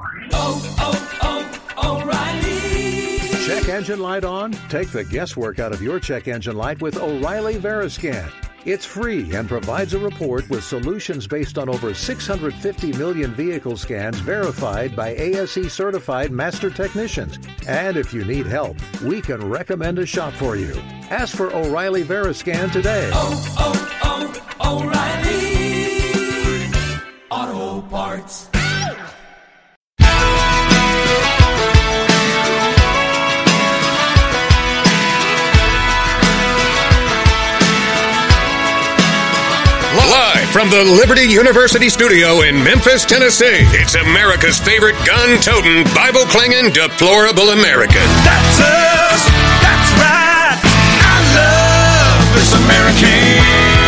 O'Reilly. Check engine light on? Take the guesswork out of your check engine light with O'Reilly Veriscan. It's free and provides a report with solutions based on over 650 million vehicle scans verified by ASE-certified master technicians. And if you need help, we can recommend a shop for you. Ask for O'Reilly Veriscan today. O'Reilly Auto Parts. Live from the Liberty University studio in Memphis, Tennessee, it's America's favorite gun-toting, Bible-clanging, deplorable American. That's us. That's right. I love this American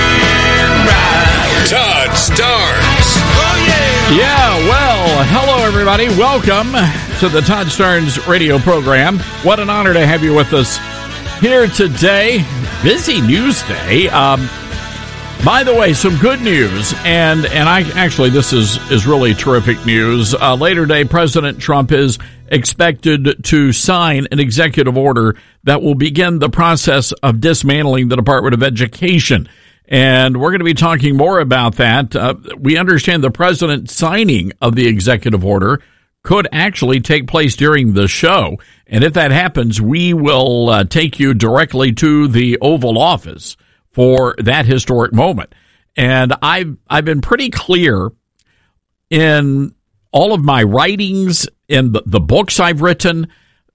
ride. Todd Starnes. Oh, yeah. Yeah, well, hello, everybody. Welcome to the Todd Starnes radio program. What an honor to have you with us here today. Busy news day. By the way, some good news, and I actually, this is really terrific news. Later today, President Trump is expected to sign an executive order that will begin the process of dismantling the Department of Education. And we're going to be talking more about that. We understand the president's signing of the executive order could actually take place during the show. And if that happens, we will take you directly to the Oval Office for that historic moment. And I've been pretty clear in all of my writings, in the books I've written,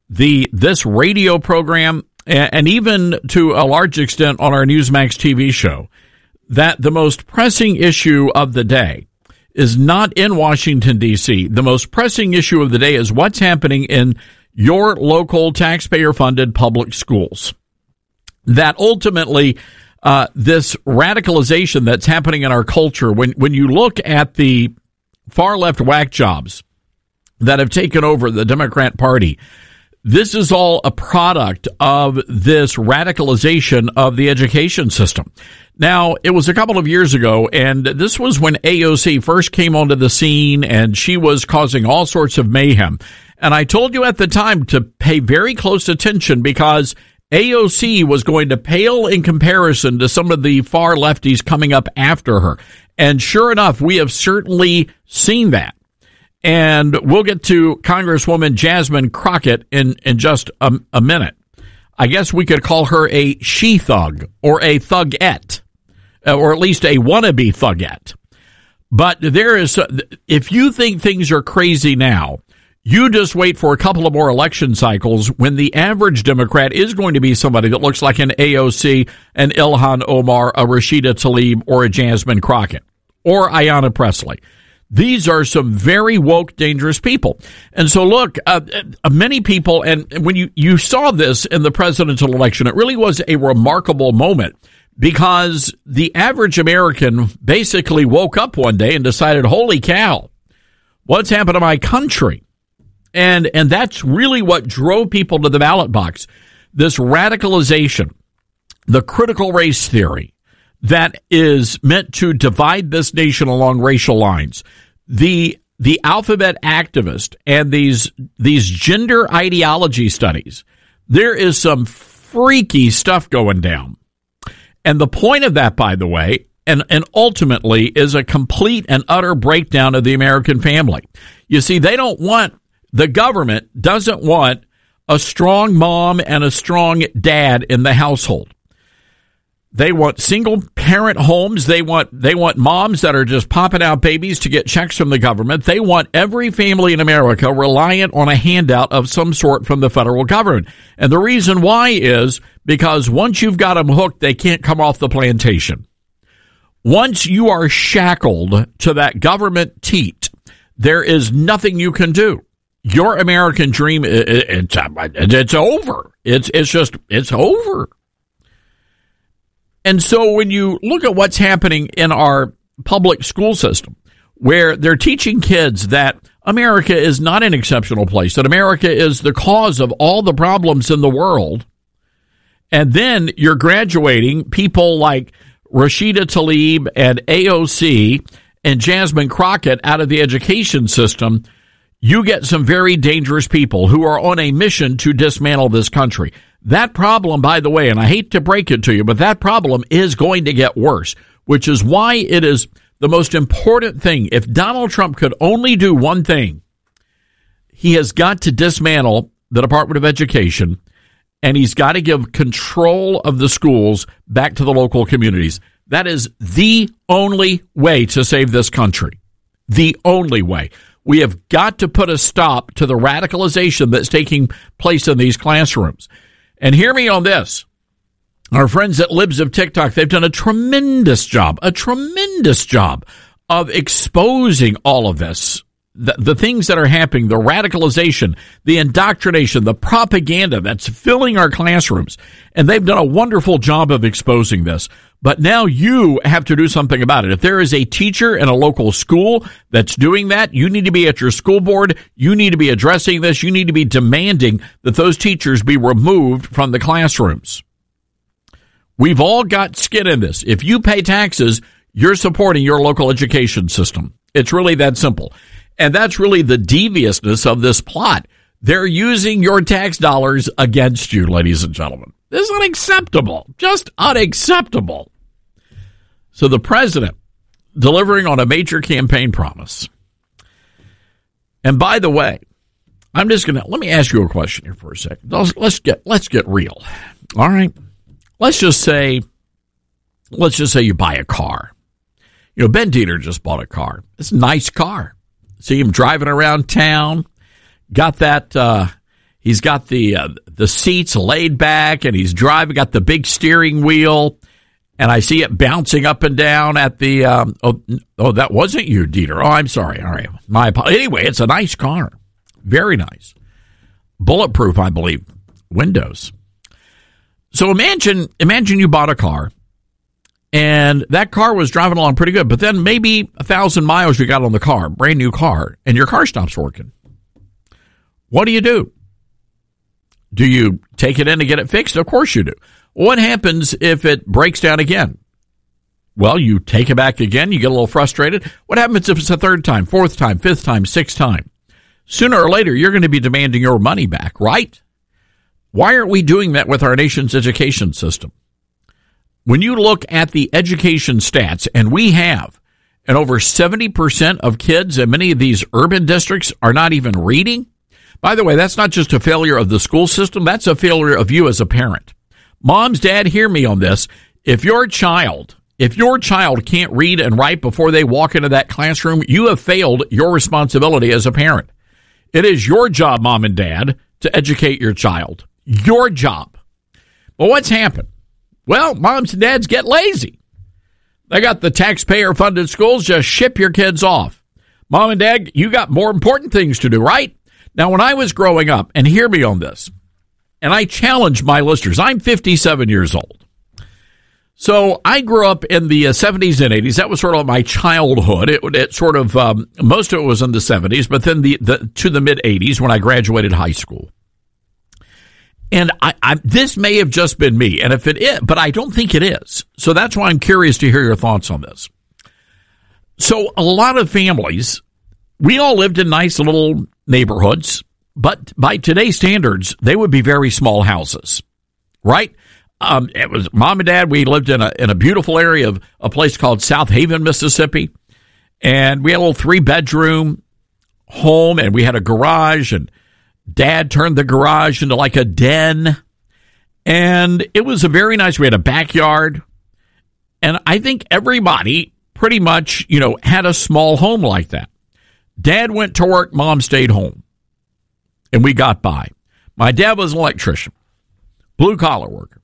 this radio program, and even to a large extent on our Newsmax TV show, that the most pressing issue of the day is not in Washington, D.C. The most pressing issue of the day is what's happening in your local taxpayer-funded public schools. That ultimately this radicalization that's happening in our culture, when you look at the far left whack jobs that have taken over the Democrat Party, this is all a product of this radicalization of the education system. Now, it was a couple of years ago, and this was when AOC first came onto the scene, and she was causing all sorts of mayhem. And I told you at the time to pay very close attention because AOC was going to pale in comparison to some of the far lefties coming up after her. And sure enough, we have certainly seen that. And we'll get to Congresswoman Jasmine Crockett in just a minute. I guess we could call her a she-thug or a thugette, or at least a wannabe thugette. But there is, if you think things are crazy now, you just wait for a couple of more election cycles when the average Democrat is going to be somebody that looks like an AOC, an Ilhan Omar, a Rashida Tlaib, or a Jasmine Crockett, or Ayanna Pressley. These are some very woke, dangerous people. And so, look, many people, and when you saw this in the presidential election, it really was a remarkable moment because the average American basically woke up one day and decided, holy cow, what's happened to my country? And that's really what drove people to the ballot box. This radicalization, the critical race theory that is meant to divide this nation along racial lines, the alphabet activist and these gender ideology studies. There is some freaky stuff going down. And the point of that, by the way, and ultimately is a complete and utter breakdown of the American family. You see, the government doesn't want a strong mom and a strong dad in the household. They want single parent homes. They want moms that are just popping out babies to get checks from the government. They want every family in America reliant on a handout of some sort from the federal government. And the reason why is because once you've got them hooked, they can't come off the plantation. Once you are shackled to that government teat, there is nothing you can do. Your American dream, it's over. It's over. And so when you look at what's happening in our public school system, where they're teaching kids that America is not an exceptional place, that America is the cause of all the problems in the world, and then you're graduating people like Rashida Tlaib and AOC and Jasmine Crockett out of the education system, you get some very dangerous people who are on a mission to dismantle this country. That problem, by the way, and I hate to break it to you, but that problem is going to get worse, which is why it is the most important thing. If Donald Trump could only do one thing, he has got to dismantle the Department of Education, and he's got to give control of the schools back to the local communities. That is the only way to save this country. The only way. We have got to put a stop to the radicalization that's taking place in these classrooms. And hear me on this. Our friends at Libs of TikTok, they've done a tremendous job of exposing all of this. The things that are happening, the radicalization, the indoctrination, the propaganda that's filling our classrooms. And they've done a wonderful job of exposing this. But now you have to do something about it. If there is a teacher in a local school that's doing that, you need to be at your school board. You need to be addressing this. You need to be demanding that those teachers be removed from the classrooms. We've all got skin in this. If you pay taxes, you're supporting your local education system. It's really that simple. And that's really the deviousness of this plot. They're using your tax dollars against you, ladies and gentlemen. This is unacceptable. Just unacceptable. So the president delivering on a major campaign promise. And by the way, let me ask you a question here for a second. Let's get real. All right. Let's just say you buy a car. You know, Ben Dieter just bought a car. It's a nice car. See him driving around town. Got that. He's got the seats laid back, and he's driving. Got the big steering wheel, and I see it bouncing up and down at the. Oh, that wasn't you, Dieter. Oh, I'm sorry. All right, my apologies. Anyway, it's a nice car, very nice, bulletproof, I believe, windows. So imagine you bought a car. And that car was driving along pretty good. But then maybe 1,000 miles you got on the car, brand new car, and your car stops working. What do? Do you take it in to get it fixed? Of course you do. What happens if it breaks down again? Well, you take it back again. You get a little frustrated. What happens if it's a third time, fourth time, fifth time, sixth time? Sooner or later, you're going to be demanding your money back, right? Why aren't we doing that with our nation's education system? When you look at the education stats, and over 70% of kids in many of these urban districts are not even reading. By the way, that's not just a failure of the school system. That's a failure of you as a parent. Moms, dad, hear me on this. If your child can't read and write before they walk into that classroom, you have failed your responsibility as a parent. It is your job, mom and dad, to educate your child. Your job. Well, what's happened? Well, moms and dads get lazy. They got the taxpayer-funded schools. Just ship your kids off. Mom and dad, you got more important things to do, right? Now, when I was growing up, and hear me on this, and I challenge my listeners, I'm 57 years old. So I grew up in the 70s and 80s. That was sort of my childhood. It sort of, most of it was in the 70s, but then to the mid-80s when I graduated high school. And this may have just been me, and if it is, but I don't think it is. So that's why I'm curious to hear your thoughts on this. So a lot of families, we all lived in nice little neighborhoods, but by today's standards, they would be very small houses, right? It was mom and dad. We lived in a beautiful area of a place called South Haven, Mississippi, and we had a little 3-bedroom home, and we had a garage, and Dad turned the garage into like a den, and it was a very nice. We had a backyard, and I think everybody pretty much, had a small home like that. Dad went to work, Mom stayed home, and we got by. My dad was an electrician, blue collar worker.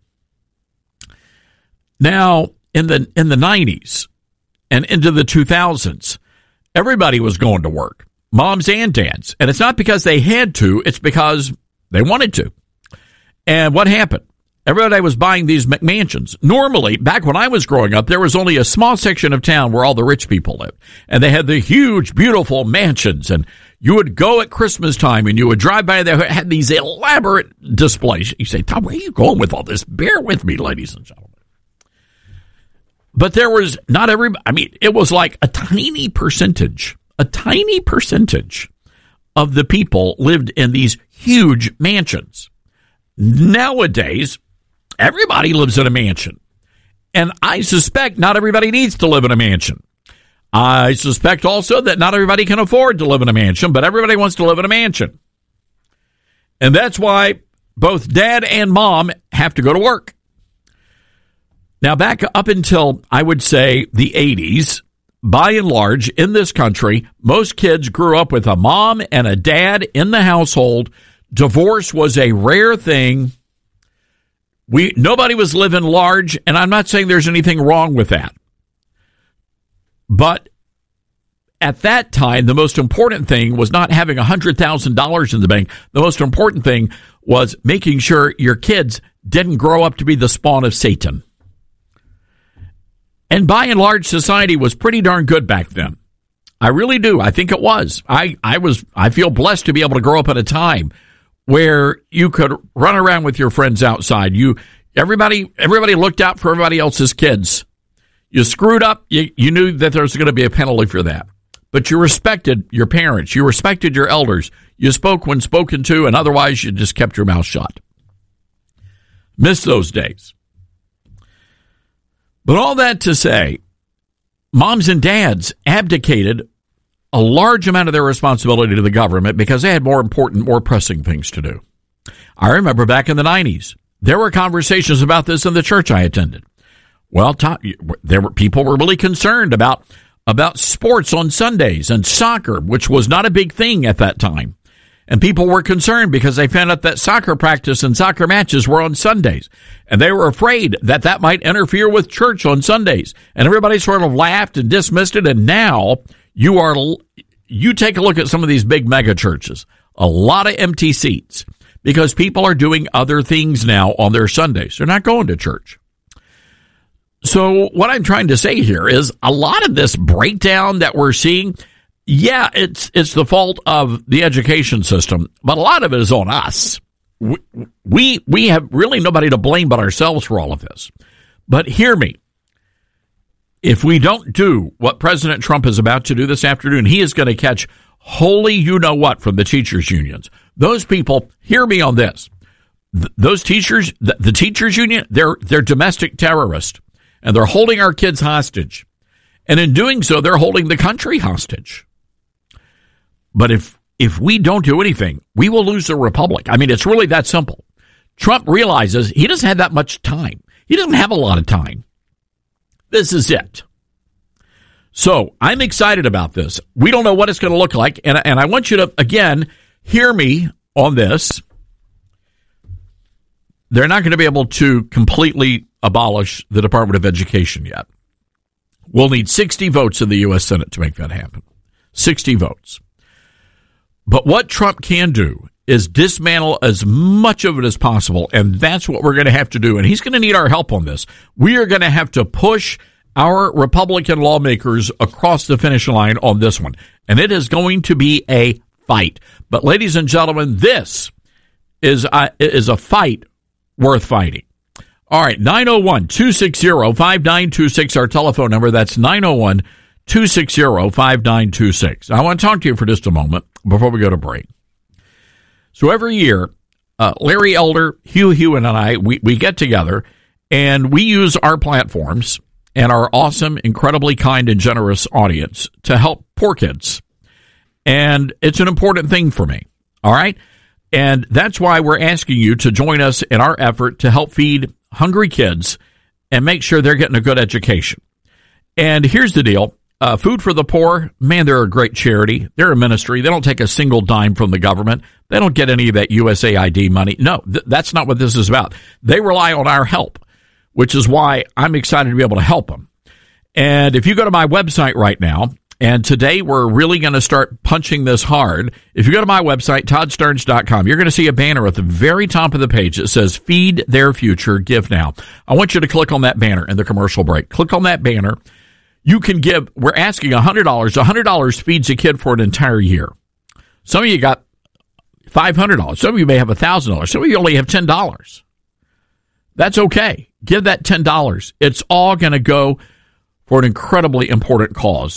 Now, in the 90s and into the 2000s, everybody was going to work. Moms and dads. And it's not because they had to, it's because they wanted to. And what happened? Everybody was buying these McMansions. Normally, back when I was growing up, there was only a small section of town where all the rich people lived. And they had the huge, beautiful mansions. And you would go at Christmas time and you would drive by, they had these elaborate displays. You say, Tom, where are you going with all this? Bear with me, ladies and gentlemen. But there was not everybody. I mean, it was like a tiny percentage of the people lived in these huge mansions. Nowadays, everybody lives in a mansion. And I suspect not everybody needs to live in a mansion. I suspect also that not everybody can afford to live in a mansion, but everybody wants to live in a mansion. And that's why both dad and mom have to go to work. Now, back up until, I would say, the 80s, by and large, in this country, most kids grew up with a mom and a dad in the household. Divorce was a rare thing. Nobody was living large, and I'm not saying there's anything wrong with that. But at that time, the most important thing was not having $100,000 in the bank. The most important thing was making sure your kids didn't grow up to be the spawn of Satan. And by and large, society was pretty darn good back then. I really do. I think it was. I feel blessed to be able to grow up at a time where you could run around with your friends outside. Everybody looked out for everybody else's kids. You screwed up, you knew that there was going to be a penalty for that. But you respected your parents. You respected your elders. You spoke when spoken to, and otherwise you just kept your mouth shut. Miss those days. But all that to say, moms and dads abdicated a large amount of their responsibility to the government because they had more important, more pressing things to do. I remember back in the 90s, there were conversations about this in the church I attended. Well, people were really concerned about sports on Sundays and soccer, which was not a big thing at that time. And people were concerned because they found out that soccer practice and soccer matches were on Sundays. And they were afraid that that might interfere with church on Sundays. And everybody sort of laughed and dismissed it. And now you take a look at some of these big mega churches, a lot of empty seats because people are doing other things now on their Sundays. They're not going to church. So what I'm trying to say here is a lot of this breakdown that we're seeing, yeah, it's the fault of the education system, but a lot of it is on us. We have really nobody to blame but ourselves for all of this. But hear me. If we don't do what President Trump is about to do this afternoon, he is going to catch holy you-know-what from the teachers' unions. Those people, hear me on this. Those teachers, the teachers' union, they're domestic terrorists, and they're holding our kids hostage. And in doing so, they're holding the country hostage. But if we don't do anything, we will lose the republic. I mean, it's really that simple. Trump realizes he doesn't have that much time. He doesn't have a lot of time. This is it. So I'm excited about this. We don't know what it's going to look like. And I want you to, again, hear me on this. They're not going to be able to completely abolish the Department of Education yet. We'll need 60 votes in the U.S. Senate to make that happen. 60 votes. But what Trump can do is dismantle as much of it as possible, and that's what we're going to have to do. And he's going to need our help on this. We are going to have to push our Republican lawmakers across the finish line on this one. And it is going to be a fight. But ladies and gentlemen, this is a fight worth fighting. All right, 901-260-5926, our telephone number. That's 901-260-5926. I want to talk to you for just a moment before we go to break. So every year, Larry Elder, Hugh and I, we get together, and we use our platforms and our awesome, incredibly kind and generous audience to help poor kids. And it's an important thing for me, all right? And that's why we're asking you to join us in our effort to help feed hungry kids and make sure they're getting a good education. And here's the deal. Food for the Poor, man, they're a great charity. They're a ministry. They don't take a single dime from the government. They don't get any of that USAID money. No, that's not what this is about. They rely on our help, which is why I'm excited to be able to help them. And if you go to my website right now, and today we're really going to start punching this hard. If you go to my website, ToddStarnes.com, you're going to see a banner at the very top of the page that says Feed Their Future, Give Now. I want you to click on that banner in the commercial break. Click on that banner. You can give, we're asking $100. $100 feeds a kid for an entire year. Some of you got $500. Some of you may have $1,000. Some of you only have $10. That's okay. Give that $10. It's all going to go for an incredibly important cause.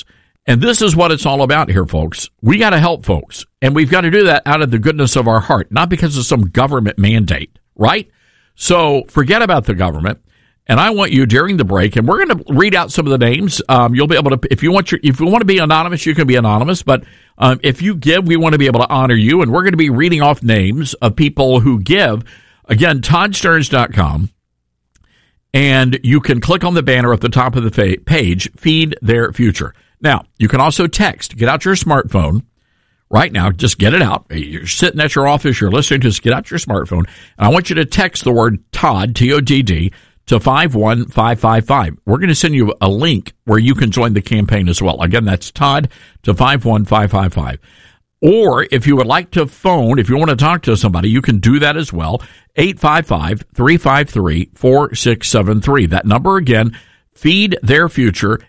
And this is what it's all about here, folks. We got to help folks, and we've got to do that out of the goodness of our heart, not because of some government mandate, right? So forget about the government. And I want you during the break, and we're going to read out some of the names. You'll be able to, if you want to be anonymous, you can be anonymous. But if you give, we want to be able to honor you, and we're going to be reading off names of people who give. Again, ToddStearns.com, and you can click on the banner at the top of the page, Feed Their Future. Now, you can also text. Get out your smartphone right now. Just get it out. You're sitting at your office. You're listening to us. Get out your smartphone, and I want you to text the word Todd, T-O-D-D, to 51555. We're going to send you a link where you can join the campaign as well. Again, that's Todd to 51555. Or if you would like to phone, if you want to talk to somebody, you can do that as well. 855-353-4673. That number again, Feed Their Future,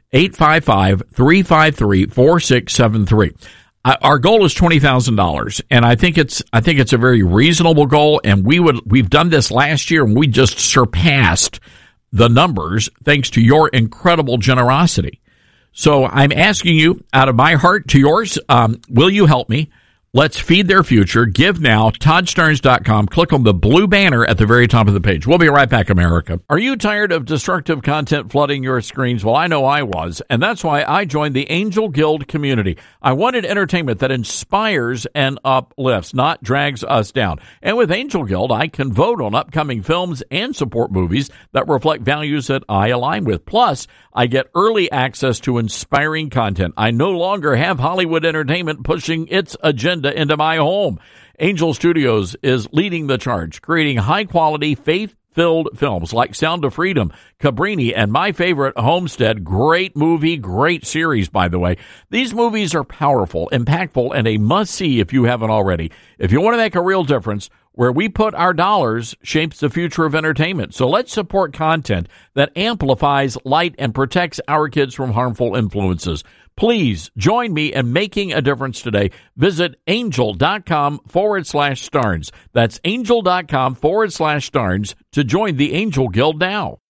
855-353-4673. Our goal is $20,000, and I think it's a very reasonable goal. And we've done this last year, and we just surpassed the numbers thanks to your incredible generosity. So I'm asking you, out of my heart to yours, will you help me? Let's feed their future. Give now. ToddStearns.com. Click on the blue banner at the very top of the page. We'll be right back, America. Are you tired of destructive content flooding your screens? Well, I know I was, and that's why I joined the Angel Guild community. I wanted entertainment that inspires and uplifts, not drags us down. And with Angel Guild, I can vote on upcoming films and support movies that reflect values that I align with. Plus, I get early access to inspiring content. I no longer have Hollywood Entertainment pushing its agenda into my home. Angel Studios is leading the charge, creating high-quality, faith-filled films like Sound of Freedom, Cabrini, and my favorite, Homestead. Great movie, great series, by the way. These movies are powerful, impactful, and a must-see if you haven't already. If you want to make a real difference, where we put our dollars shapes the future of entertainment. So let's support content that amplifies light and protects our kids from harmful influences. Please join me in making a difference today. Visit angel.com/Starnes. That's angel.com/Starnes to join the Angel Guild now.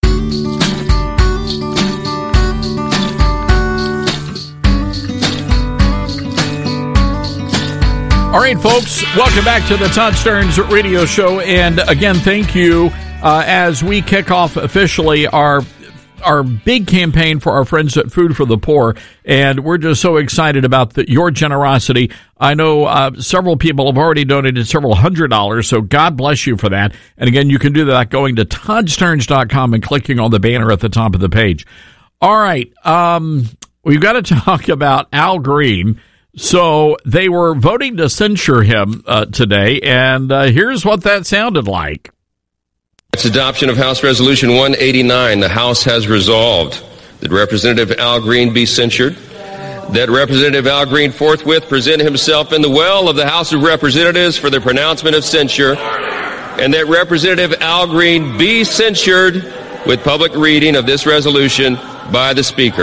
All right, folks, welcome back to the Todd Stearns Radio Show. And again, thank you as we kick off officially our big campaign for our friends at Food for the Poor. And we're just so excited about your generosity. I know several people have already donated several $100s, so God bless you for that. And again, you can do that going to ToddStearns.com and clicking on the banner at the top of the page. All right, we've got to talk about Al Green. So they were voting to censure him today, and here's what that sounded like. Its adoption of House Resolution 189, the House has resolved that Representative Al Green be censured, that Representative Al Green forthwith present himself in the well of the House of Representatives for the pronouncement of censure, and that Representative Al Green be censured with public reading of this resolution by the Speaker.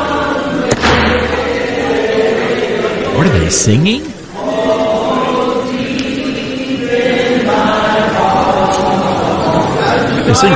What are they singing? They sing.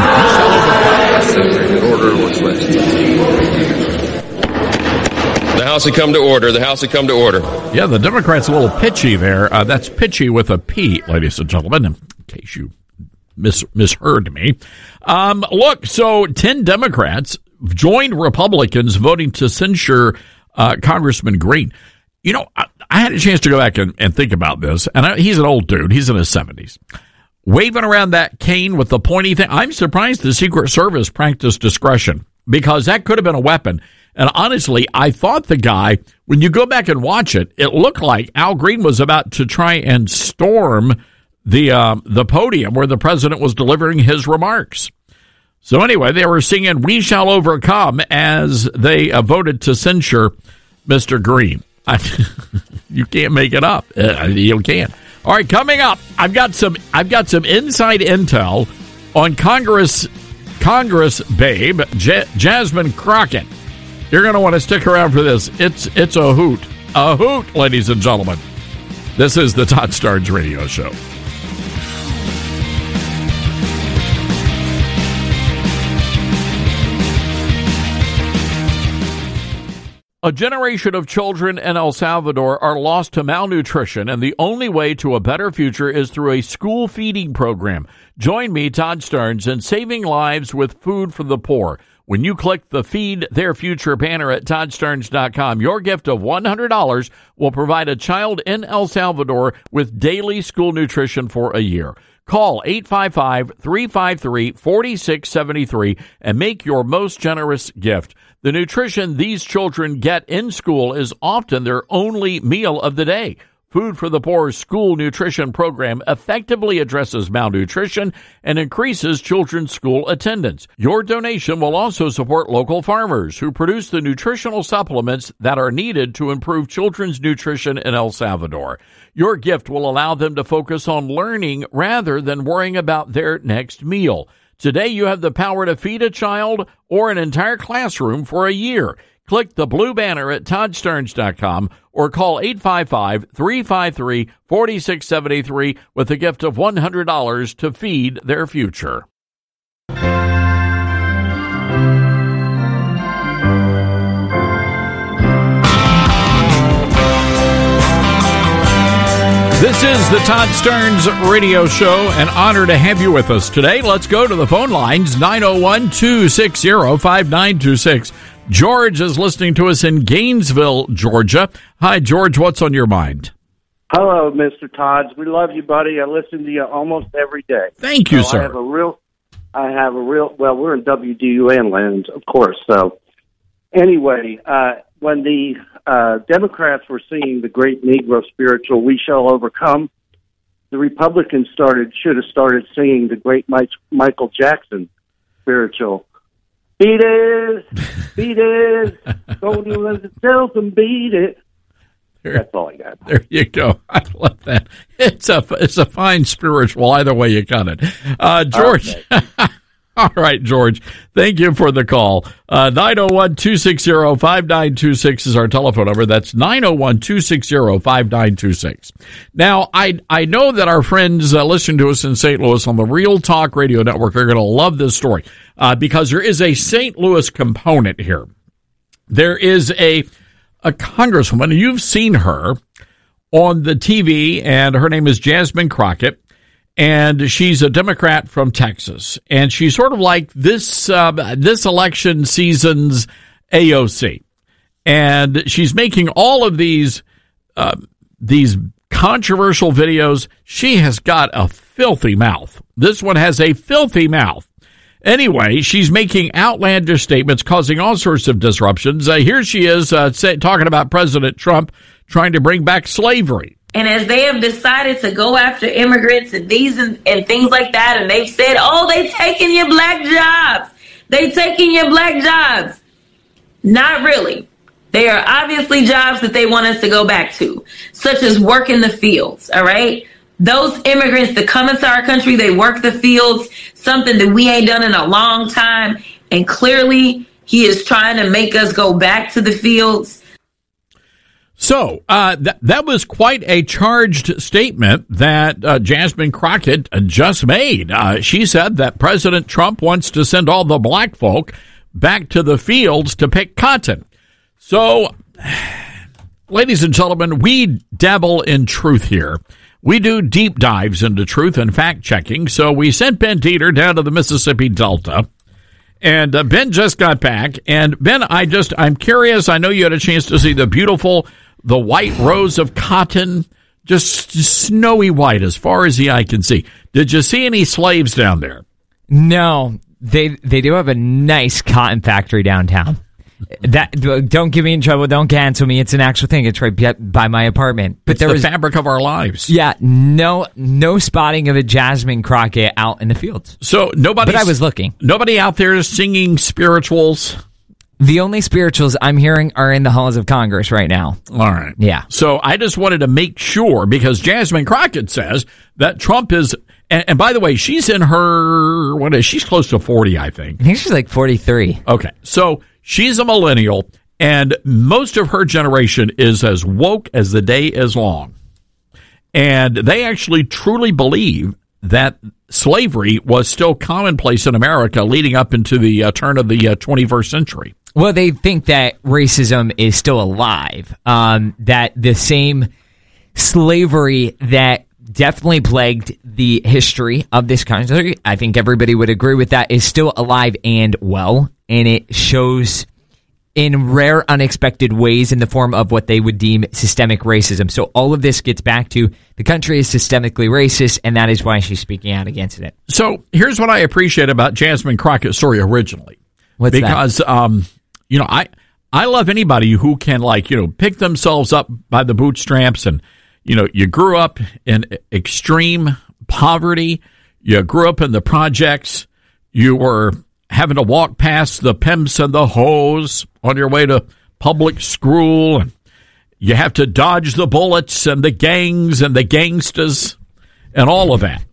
The House had come to order. The House had come to order. Yeah, the Democrats a little pitchy there. That's pitchy with a P, ladies and gentlemen, in case you misheard me. Look, so 10 Democrats joined Republicans voting to censure Congressman Green. You know, I had a chance to go back and think about this, and he's an old dude. He's in his 70s. Waving around that cane with the pointy thing. I'm surprised the Secret Service practiced discretion, because that could have been a weapon. And honestly, I thought the guy, when you go back and watch it, it looked like Al Green was about to try and storm the podium where the president was delivering his remarks. So anyway, they were singing "We Shall Overcome" as they voted to censure Mr. Green. You can't make it up. You can't. All right, coming up, I've got some inside intel on Congress babe Jasmine Crockett. You're going to want to stick around for this. It's a hoot, ladies and gentlemen. This is the Todd Stearns Radio Show. A generation of children in El Salvador are lost to malnutrition, and the only way to a better future is through a school feeding program. Join me, Todd Stearns, in saving lives with food for the poor. When you click the Feed Their Future banner at ToddStearns.com, your gift of $100 will provide a child in El Salvador with daily school nutrition for a year. Call 855-353-4673 and make your most generous gift. The nutrition these children get in school is often their only meal of the day. Food for the Poor's school nutrition program effectively addresses malnutrition and increases children's school attendance. Your donation will also support local farmers who produce the nutritional supplements that are needed to improve children's nutrition in El Salvador. Your gift will allow them to focus on learning rather than worrying about their next meal. Today, you have the power to feed a child or an entire classroom for a year. Click the blue banner at ToddStearns.com or call 855-353-4673 with a gift of $100 to feed their future. This is the Todd Stearns Radio Show. An honor to have you with us today. Let's go to the phone lines, 901-260-5926. George is listening to us in Gainesville, Georgia. Hi, George. What's on your mind? Hello, Mr. Todd. We love you, buddy. I listen to you almost every day. Thank you, sir. I have a real, well, we're in WDUN land, of course. So anyway, when the Democrats were singing the great Negro spiritual, We Shall Overcome, the Republicans should have started singing the great Michael Jackson spiritual. Beat it, don't you let yourself and beat it. That's all I got. There you go. I love that. It's a fine spiritual either way you cut it. George. Okay. All right, George. Thank you for the call. 901-260-5926 is our telephone number. That's 901-260-5926. Now, I know that our friends listening to us in St. Louis on the Real Talk Radio Network are going to love this story because there is a St. Louis component here. There is a congresswoman. You've seen her on the TV, and her name is Jasmine Crockett. And she's a Democrat from Texas, and she's sort of like this election season's AOC, and she's making all of these controversial videos. She has got a filthy mouth. This one has a filthy mouth. Anyway, she's making outlandish statements, causing all sorts of disruptions. Here she is talking about President Trump trying to bring back slavery. And as they have decided to go after immigrants and these and things like that, and they've said, oh, they taking your black jobs. They taking your black jobs. Not really. They are obviously jobs that they want us to go back to, such as work in the fields, all right? Those immigrants that come into our country, they work the fields, something that we ain't done in a long time. And clearly, he is trying to make us go back to the fields. So that was quite a charged statement that Jasmine Crockett just made. She said that President Trump wants to send all the black folk back to the fields to pick cotton. So, ladies and gentlemen, we dabble in truth here. We do deep dives into truth and fact-checking. So we sent Ben Dieter down to the Mississippi Delta. And Ben just got back. And Ben, I'm curious. I know you had a chance to see the white rows of cotton, just snowy white as far as the eye can see. Did you see any slaves down there? No, they do have a nice cotton factory downtown. That don't get me in trouble. Don't cancel me. It's an actual thing. It's right by my apartment. But it's the fabric of our lives. Yeah, no spotting of a Jasmine Crockett out in the fields. So nobody. But I was looking. Nobody out there singing spirituals. The only spirituals I'm hearing are in the halls of Congress right now. All right. Yeah. So I just wanted to make sure, because Jasmine Crockett says that Trump is, and by the way, she's in her, she's close to 40, I think. I think she's like 43. Okay. So she's a millennial, and most of her generation is as woke as the day is long. And they actually truly believe that slavery was still commonplace in America leading up into the turn of the 21st century. Well, they think that racism is still alive, that the same slavery that definitely plagued the history of this country, I think everybody would agree with that, is still alive and well, and it shows in rare, unexpected ways in the form of what they would deem systemic racism. So all of this gets back to the country is systemically racist, and that is why she's speaking out against it. So here's what I appreciate about Jasmine Crockett's story originally. What's because, that? I love anybody who can, pick themselves up by the bootstraps and, you grew up in extreme poverty. You grew up in the projects. You were having to walk past the pimps and the hoes on your way to public school. And you have to dodge the bullets and the gangs and the gangsters and all of that.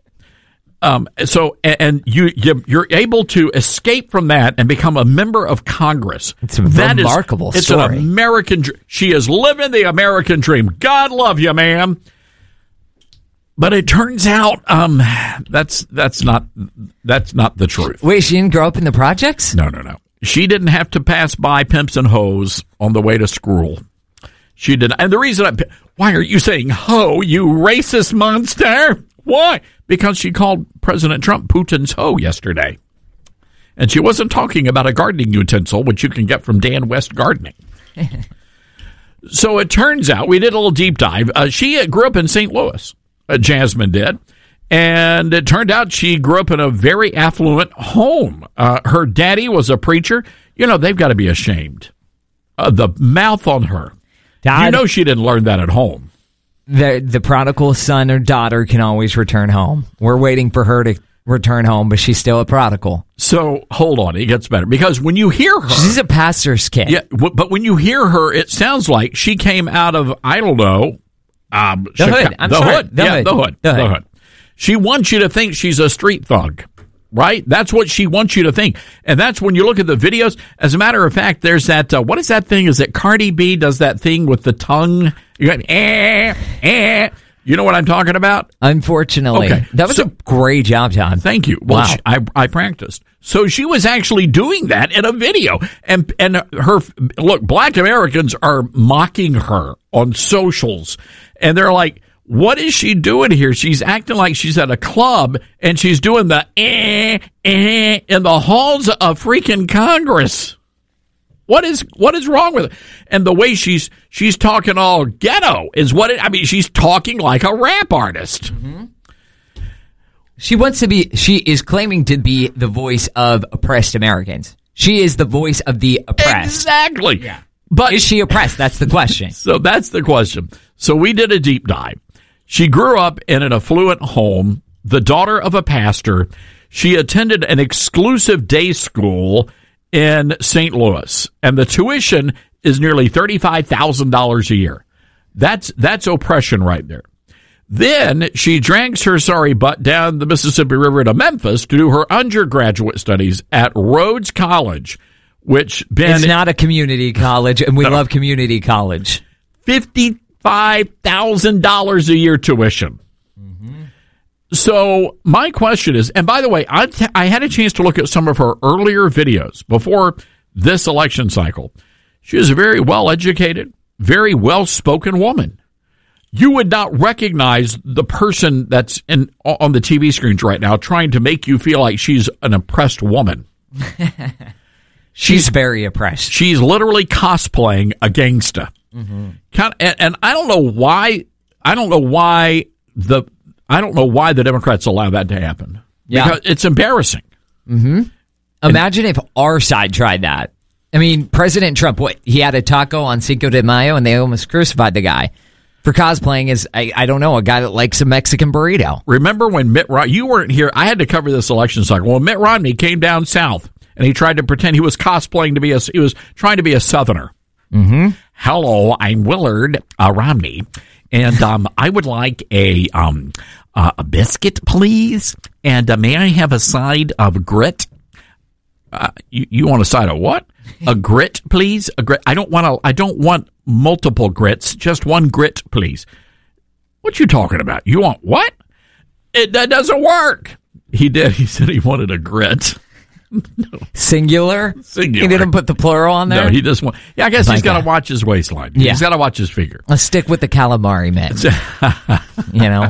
You're able to escape from that and become a member of Congress. It's a remarkable story. It's an American dream. She is living the American dream. God love you, ma'am. But it turns out that's not the truth. Wait, she didn't grow up in the projects? No. She didn't have to pass by pimps and hoes on the way to school. She didn't. And the reason why are you saying ho, you racist monster? Why? Because she called President Trump Putin's hoe yesterday. And she wasn't talking about a gardening utensil, which you can get from Dan West Gardening. So it turns out, we did a little deep dive. She grew up in St. Louis. Jasmine did. And it turned out she grew up in a very affluent home. Her daddy was a preacher. They've got to be ashamed. The mouth on her. Dad, she didn't learn that at home. The prodigal son or daughter can always return home. We're waiting for her to return home, but she's still a prodigal. So, hold on. It gets better. Because when you hear her... She's a pastor's kid. Yeah, but when you hear her, it sounds like she came out of, I don't know... The hood. She wants you to think she's a street thug, right? That's what she wants you to think. And that's when you look at the videos. As a matter of fact, there's that, what is that thing? Is it Cardi B does that thing with the tongue? You got, You know what I'm talking about? Unfortunately. Okay. That was a great job, John. Thank you. Well, wow. I practiced. So she was actually doing that in a video. And her, look, black Americans are mocking her on socials. And they're like, what is she doing here? She's acting like she's at a club and she's doing the in the halls of freaking Congress. What is wrong with it? And the way she's talking all ghetto is she's talking like a rap artist. Mm-hmm. She is claiming to be the voice of oppressed Americans. She is the voice of the oppressed. Exactly. Yeah. But is she oppressed? That's the question. So that's the question. So we did a deep dive. She grew up in an affluent home, the daughter of a pastor. She attended an exclusive day school in St. Louis, and the tuition is nearly $35,000 a year. That's oppression right there. Then she drags her sorry butt down the Mississippi River to Memphis to do her undergraduate studies at Rhodes College, which it's not a community college, and we love community college. $55,000 a year tuition. Mm-hmm. So my question is, and by the way, I had a chance to look at some of her earlier videos before this election cycle. She is a very well-educated, very well-spoken woman. You would not recognize the person that's on the TV screens right now trying to make you feel like she's an oppressed woman. She's very oppressed. She's literally cosplaying a gangsta. Mm-hmm. And I don't know why. I don't know why the Democrats allow that to happen. Yeah, because it's embarrassing. Mm-hmm. Imagine if our side tried that. I mean, President Trump, he had a taco on Cinco de Mayo, and they almost crucified the guy for cosplaying as, I don't know, a guy that likes a Mexican burrito. Remember when Mitt Romney, you weren't here, I had to cover this election cycle. When Mitt Romney came down south, and he tried to pretend he was cosplaying he was trying to be a Southerner. Mm-hmm. Hello, I'm Willard Romney, and I would like a biscuit, please, and may I have a side of grit? You want a side of what? A grit, please. A grit. I don't want multiple grits. Just one grit, please. What you talking about? You want what? That doesn't work. He did. He said he wanted a grit. Singular? He didn't put the plural on there? No, he just want. Yeah, I guess he's got to watch his waistline. Yeah. He's got to watch his figure. Let's stick with the calamari, man. You know?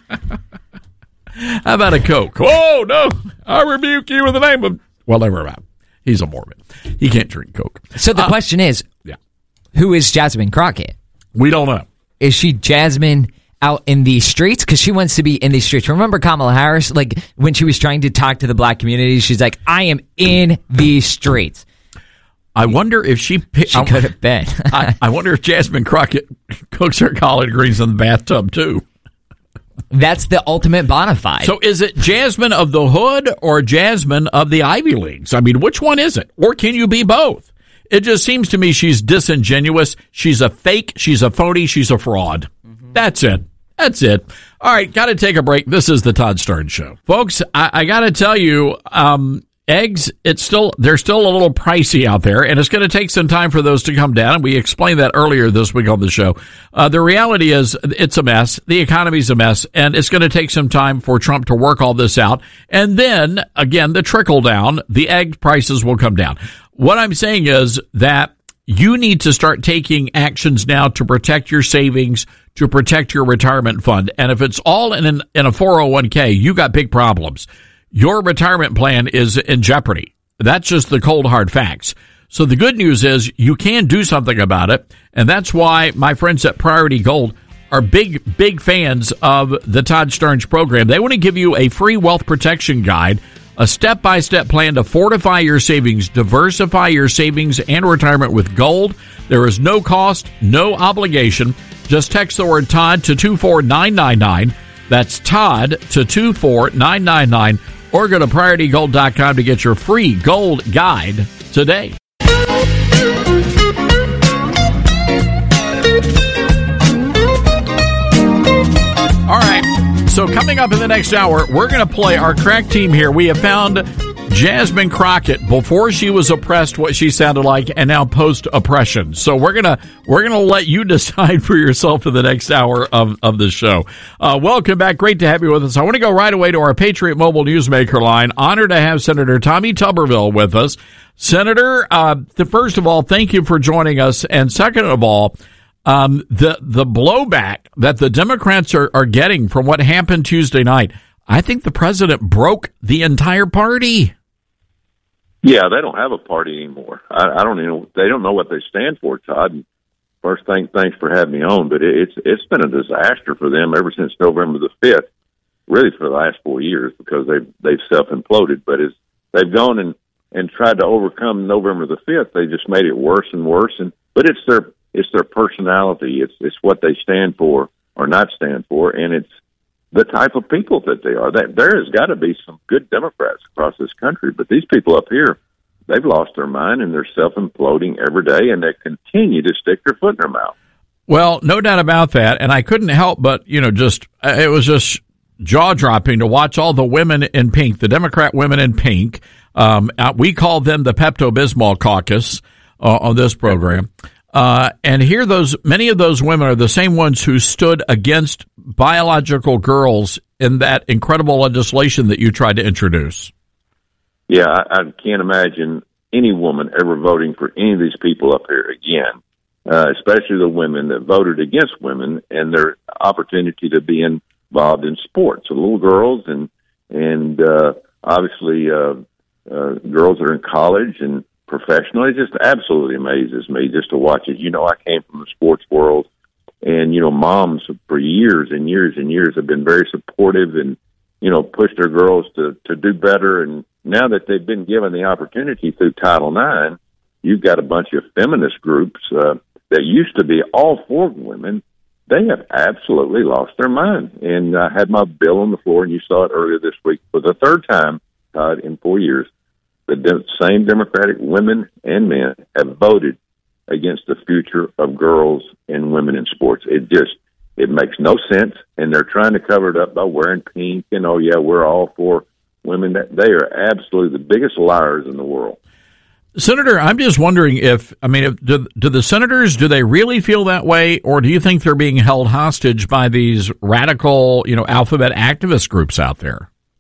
How about a Coke? Oh, no. I rebuke you in the name of... Well, never mind. He's a Mormon. He can't drink Coke. So the question is, who is Jasmine Crockett? We don't know. Is she Jasmine out in the streets? Because she wants to be in the streets. Remember Kamala Harris? Like, when she was trying to talk to the black community, she's like, I am in the streets. I wonder if she could have been. I wonder if Jasmine Crockett cooks her collard greens in the bathtub, too. That's the ultimate bona fide. So is it Jasmine of the Hood or Jasmine of the Ivy Leagues? I mean, which one is it? Or can you be both? It just seems to me she's disingenuous. She's a fake. She's a phony. She's a fraud. Mm-hmm. That's it. That's it. All right, got to take a break. This is the Todd Starnes Show. Folks, I got to tell you, eggs, they're still a little pricey out there, and it's going to take some time for those to come down, and we explained that earlier this week on the show. The reality is it's a mess. The economy's a mess, and it's going to take some time for Trump to work all this out. And then, again, the trickle down, the egg prices will come down. What I'm saying is that you need to start taking actions now to protect your savings, to protect your retirement fund. And if it's all in a 401k, you got big problems. Your retirement plan is in jeopardy. That's just the cold, hard facts. So the good news is you can do something about it, and that's why my friends at Priority Gold are big fans of the Todd Starnes program. They want to give you a free wealth protection guide, a step-by-step plan to fortify your savings, diversify your savings and retirement with gold. There is no cost, no obligation. Just text the word Todd to 24999. That's Todd to 24999. Or go to PriorityGold.com to get your free gold guide today. All right, so coming up in the next hour, we're going to play our crack team here. We have found Jasmine Crockett before she was oppressed, what she sounded like, and now post-oppression. So we're gonna let you decide for yourself in the next hour of the show. Welcome back. Great to have you with us. I want to go right away to our Patriot Mobile Newsmaker line. Honored to have Senator Tommy Tuberville with us. Senator, first of all, thank you for joining us, and second of all, the blowback that the Democrats are getting from what happened Tuesday night, I think the president broke the entire party. Yeah, they don't have a party anymore. I don't even. They don't know what they stand for, Todd. And first, thanks for having me on. But it's been a disaster for them ever since November the 5th, really for the last 4 years, because they've self-imploded. But as they've gone and tried to overcome November the 5th, they just made it worse and worse. But it's their personality. It's what they stand for or not stand for, and it's the type of people that they are. There has got to be some good Democrats across this country, but these people up here, they've lost their mind, and they're self-imploding every day, and they continue to stick their foot in their mouth. Well, no doubt about that, and I couldn't help but, it was just jaw-dropping to watch all the women in pink, the Democrat women in pink. We call them the Pepto-Bismol caucus on this program. And here many of those women are the same ones who stood against biological girls in that incredible legislation that you tried to introduce. Yeah, I can't imagine any woman ever voting for any of these people up here again, especially the women that voted against women and their opportunity to be involved in sports. So little girls and obviously girls that are in college and professional. It just absolutely amazes me just to watch it. I came from the sports world, and, moms for years and years and years have been very supportive and, pushed their girls to do better. And now that they've been given the opportunity through Title IX, you've got a bunch of feminist groups that used to be all for women. They have absolutely lost their mind. And I had my bill on the floor, and you saw it earlier this week for the third time in 4 years. The same Democratic women and men have voted against the future of girls and women in sports. It makes no sense, and they're trying to cover it up by wearing pink and, oh, yeah, we're all for women. They are absolutely the biggest liars in the world. Senator, I'm just wondering do the senators, do they really feel that way, or do you think they're being held hostage by these radical, alphabet activist groups out there?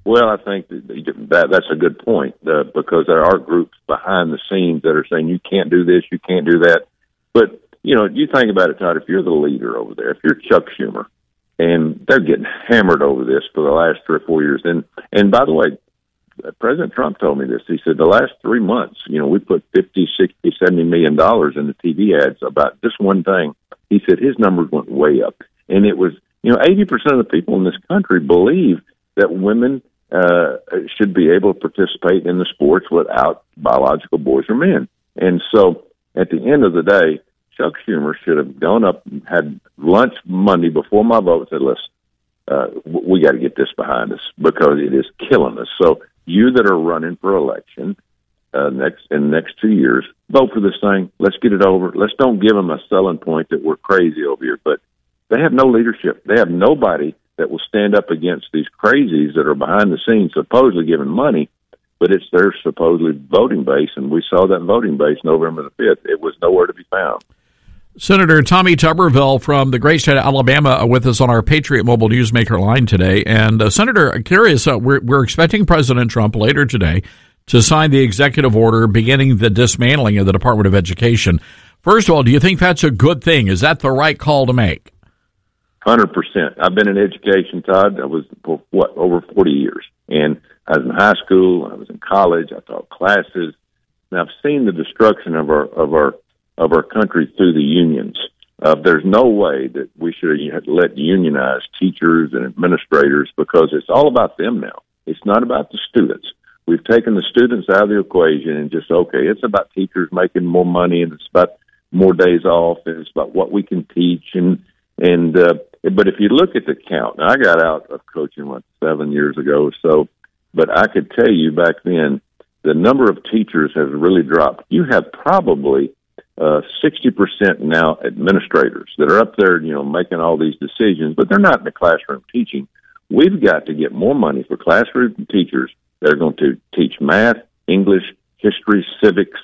Well, I think that's a good point because there are groups behind the scenes that are saying you can't do this, you can't do that. But, you think about it, Todd, if you're the leader over there, if you're Chuck Schumer, and they're getting hammered over this for the last 3 or 4 years. And by the way, President Trump told me this. He said the last 3 months, we put $50, $60, $70 million in the TV ads about this one thing. He said his numbers went way up. And it was, 80% of the people in this country believe that women should be able to participate in the sports without biological boys or men. And so at the end of the day, Chuck Schumer should have gone up and had lunch Monday before my vote and said, listen, we got to get this behind us because it is killing us. So you that are running for election in the next 2 years, vote for this thing. Let's get it over. Let's don't give them a selling point that we're crazy over here. But they have no leadership. They have nobody that will stand up against these crazies that are behind the scenes supposedly giving money, but it's their supposedly voting base, and we saw that voting base November the 5th. It was nowhere to be found. Senator Tommy Tuberville from the great state of Alabama with us on our Patriot Mobile Newsmaker line today. And Senator, curious, we're expecting President Trump later today to sign the executive order beginning the dismantling of the Department of Education. First of all, do you think that's a good thing? Is that the right call to make? 100%. I've been in education, Todd. I was over 40 years, and I was in high school. I was in college. I taught classes, and I've seen the destruction of our country through the unions. There's no way that we should let unionize teachers and administrators because it's all about them now. It's not about the students. We've taken the students out of the equation and just, okay, it's about teachers making more money, and it's about more days off, and it's about what we can teach. But if you look at the count, now I got out of coaching 7 years ago, but I could tell you back then, the number of teachers has really dropped. You have probably 60% now administrators that are up there, making all these decisions, but they're not in the classroom teaching. We've got to get more money for classroom teachers that are going to teach math, English, history, civics,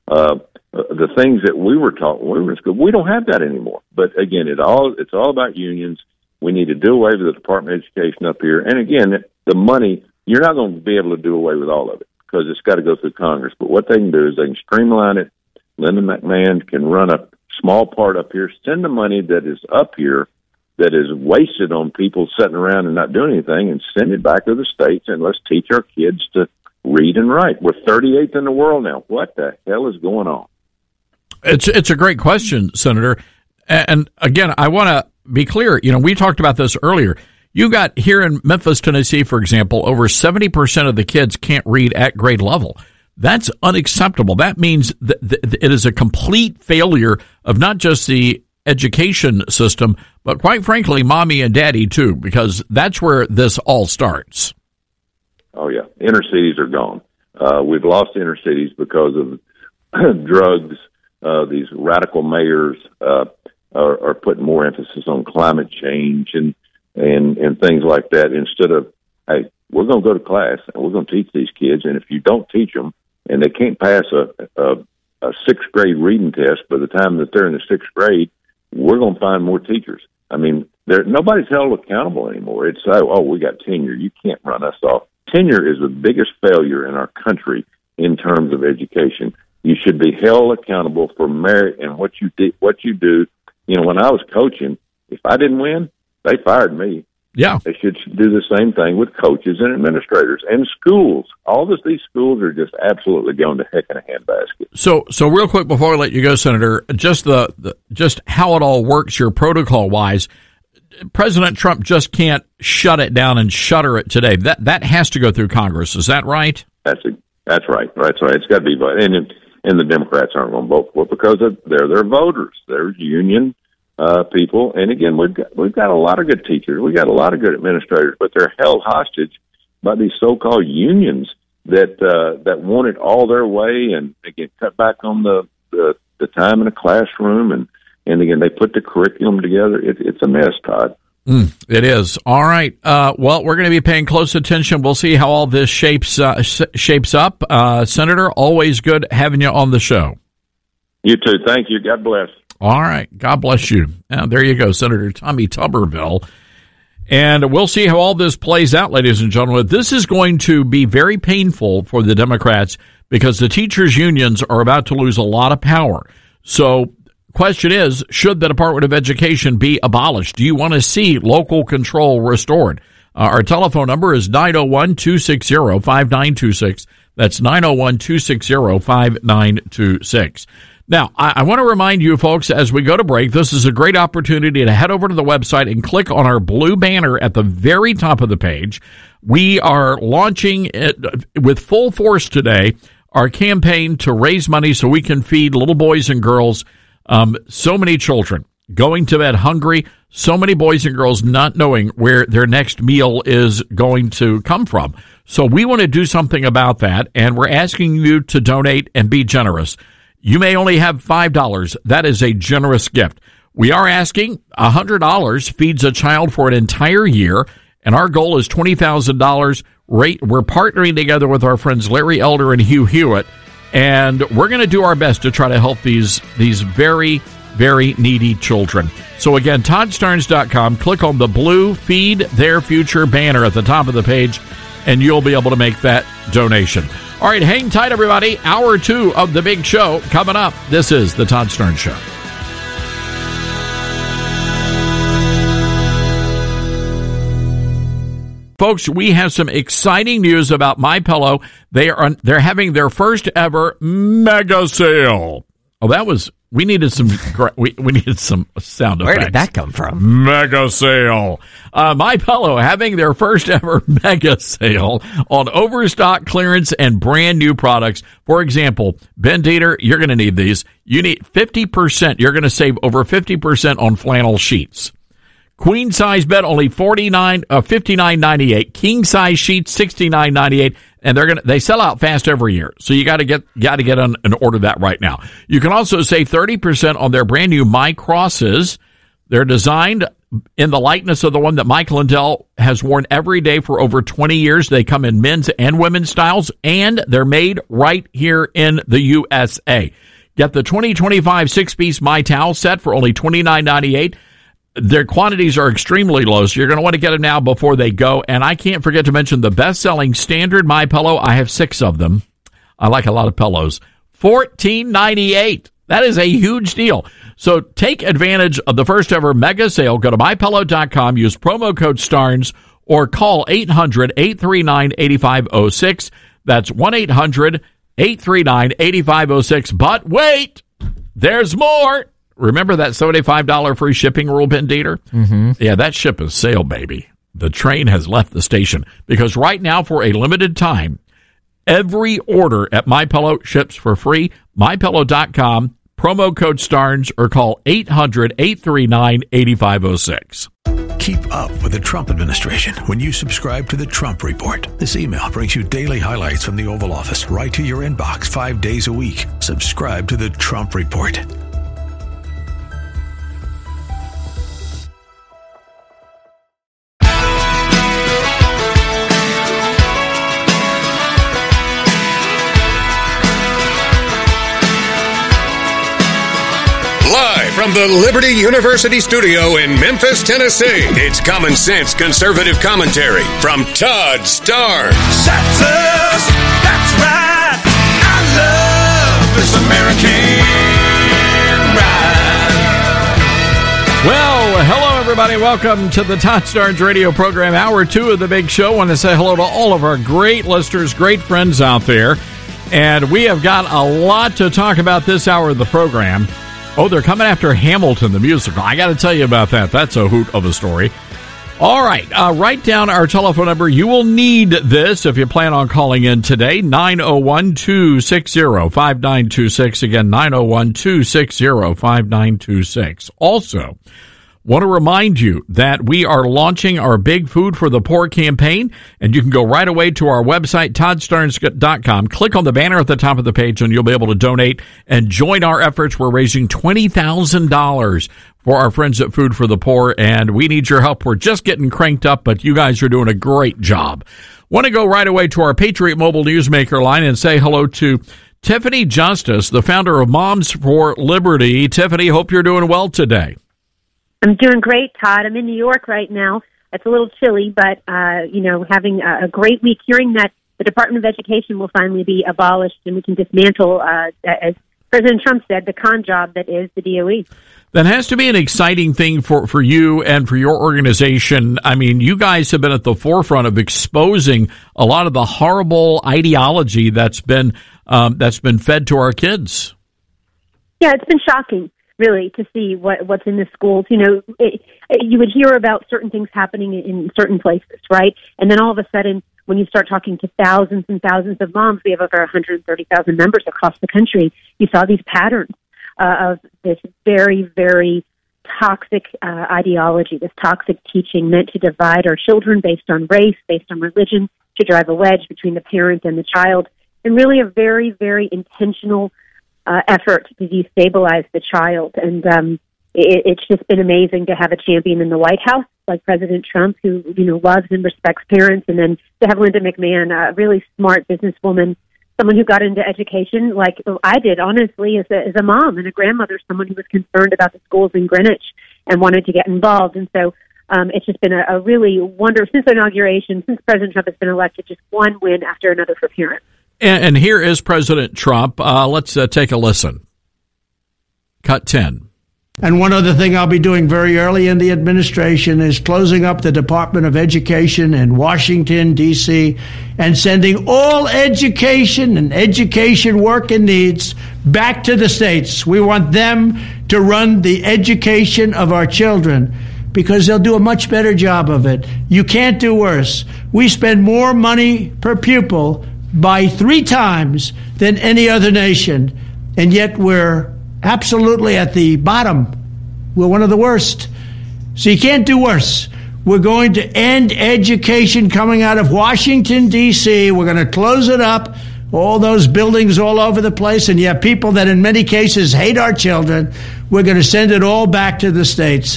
the things that we were taught when we were in school. We don't have that anymore. But again, it's all about unions. We need to do away with the Department of Education up here. And again, the money, you're not going to be able to do away with all of it because it's got to go through Congress. But what they can do is they can streamline it. Linda McMahon can run a small part up here, send the money that is up here that is wasted on people sitting around and not doing anything, and send it back to the states, and let's teach our kids to read and write. We're 38th in the world now. What the hell is going on? It's a great question, Senator. And again, I want to be clear. We talked about this earlier. You got here in Memphis, Tennessee, for example, over 70% of the kids can't read at grade level. That's unacceptable. That means that it is a complete failure of not just the education system, but quite frankly, mommy and daddy too, because that's where this all starts. Oh, yeah. Inner cities are gone. We've lost inner cities because of drugs. These radical mayors are putting more emphasis on climate change and things like that instead of, hey, we're going to go to class and we're going to teach these kids, and if you don't teach them and they can't pass a sixth grade reading test by the time that they're in the sixth grade, we're going to find more teachers. I mean, nobody's held accountable anymore. It's, we got tenure. You can't run us off. Tenure is the biggest failure in our country in terms of education. You should be held accountable for merit and what you do. When I was coaching, if I didn't win, they fired me. Yeah. They should do the same thing with coaches and administrators and schools. These schools are just absolutely going to heck in a handbasket. So real quick before we let you go, Senator, just just how it all works, your protocol wise. President Trump just can't shut it down and shutter it today. That has to go through Congress. Is that right? That's right. That's right. It's got to be voted. And the Democrats aren't going to vote for it because they're their voters. They're union people. And again, we've got a lot of good teachers. We've got a lot of good administrators, but they're held hostage by these so-called unions that want it all their way, and they get cut back on the time in the classroom, and again, they put the curriculum together. It's a mess, Todd. It is. All right. Well, we're going to be paying close attention. We'll see how all this shapes up. Senator, always good having you on the show. You too. Thank you. God bless. All right. God bless you. There you go, Senator Tommy Tuberville. And we'll see how all this plays out, ladies and gentlemen. This is going to be very painful for the Democrats because the teachers' unions are about to lose a lot of power. So, question is, should the Department of Education be abolished? Do you want to see local control restored? Our telephone number is 901-260-5926. That's 901-260-5926. Now, I want to remind you folks, as we go to break, this is a great opportunity to head over to the website and click on our blue banner at the very top of the page. We are launching with full force today our campaign to raise money so we can feed little boys and girls, so many children going to bed hungry, so many boys and girls not knowing where their next meal is going to come from. So we want to do something about that, and we're asking you to donate and be generous. You may only have $5. That is a generous gift. We are asking $100 feeds a child for an entire year, and our goal is $20,000. We're partnering together with our friends Larry Elder and Hugh Hewitt, and we're going to do our best to try to help these very, very needy children. So again, ToddStarnes.com, click on the blue Feed Their Future banner at the top of the page, and you'll be able to make that donation. All right, hang tight, everybody. Hour 2 of the big show coming up. This is the Todd Starnes Show. Folks, we have some exciting news about MyPillow. They're having their first ever mega sale. Oh, we needed some sound effects. Where did that come from? Mega sale. MyPillow having their first ever mega sale on overstock clearance and brand new products. For example, Ben Dieter, you're going to need these. You need 50%. You're going to save over 50% on flannel sheets. Queen size bed only $59.98. King size sheets $69.98. And they sell out fast every year. So you got to get on and order that right now. You can also save 30% on their brand new My Crosses. They're designed in the likeness of the one that Mike Lindell has worn every day for over 20 years. They come in men's and women's styles, and they're made right here in the USA. Get the 2025 6-piece My Towel set for only $29.98. Their quantities are extremely low, so you're going to want to get them now before they go. And I can't forget to mention the best-selling standard MyPillow. I have 6 of them. I like a lot of pillows. $14.98. That is a huge deal. So take advantage of the first-ever mega sale. Go to MyPillow.com, use promo code STARNS, or call 800-839-8506. That's 1-800-839-8506. But wait! There's more! Remember that $75 free shipping rule, Ben Dieter? Mm-hmm. Yeah, that ship is sailed, baby. The train has left the station. Because right now, for a limited time, every order at MyPillow ships for free. MyPillow.com, promo code STARNS, or call 800-839-8506. Keep up with the Trump administration when you subscribe to the Trump Report. This email brings you daily highlights from the Oval Office right to your inbox 5 days a week. Subscribe to the Trump Report. Live from the Liberty University studio in Memphis, Tennessee, it's Common Sense Conservative Commentary from Todd Starnes. That's right. I love this American ride. Well, hello, everybody. Welcome to the Todd Starnes radio program, Hour 2 of the Big Show. I want to say hello to all of our great listeners, great friends out there. And we have got a lot to talk about this hour of the program. Oh, they're coming after Hamilton, the musical. I got to tell you about that. That's a hoot of a story. All right. Write down our telephone number. You will need this if you plan on calling in today. 901-260-5926. Again, 901-260-5926. Also, want to remind you that we are launching our Big Food for the Poor campaign, and you can go right away to our website, ToddStarnes.com. Click on the banner at the top of the page, and you'll be able to donate and join our efforts. We're raising $20,000 for our friends at Food for the Poor, and we need your help. We're just getting cranked up, but you guys are doing a great job. Want to go right away to our Patriot Mobile Newsmaker line and say hello to Tiffany Justice, the founder of Moms for Liberty. Tiffany, hope you're doing well today. I'm doing great, Todd. I'm in New York right now. It's a little chilly, but, having a great week, hearing that the Department of Education will finally be abolished and we can dismantle, as President Trump said, the con job that is the DOE. That has to be an exciting thing for you and for your organization. I mean, you guys have been at the forefront of exposing a lot of the horrible ideology that's been fed to our kids. Yeah, it's been shocking, really, to see what's in the schools. You would hear about certain things happening in certain places, right? And then all of a sudden, when you start talking to thousands and thousands of moms, we have over 130,000 members across the country, you saw these patterns of this very, very toxic ideology, this toxic teaching meant to divide our children based on race, based on religion, to drive a wedge between the parent and the child, and really a very, very intentional effort to destabilize the child. And it's just been amazing to have a champion in the White House like President Trump, who loves and respects parents, and then to have Linda McMahon, a really smart businesswoman, someone who got into education like I did, honestly, as a mom and a grandmother, someone who was concerned about the schools in Greenwich and wanted to get involved. And so it's just been a really wonderful, since the inauguration, since President Trump has been elected, just one win after another for parents. And here is President Trump. Let's take a listen. Cut 10. And one other thing I'll be doing very early in the administration is closing up the Department of Education in Washington, D.C., and sending all education and education work and needs back to the states. We want them to run the education of our children because they'll do a much better job of it. You can't do worse. We spend more money per pupil by 3 times than any other nation, and yet we're absolutely at the bottom. We're one of the worst. So you can't do worse. We're going to end education coming out of Washington, D.C. We're going to close it up, all those buildings all over the place, and you have people that in many cases hate our children. We're going to send it all back to the states.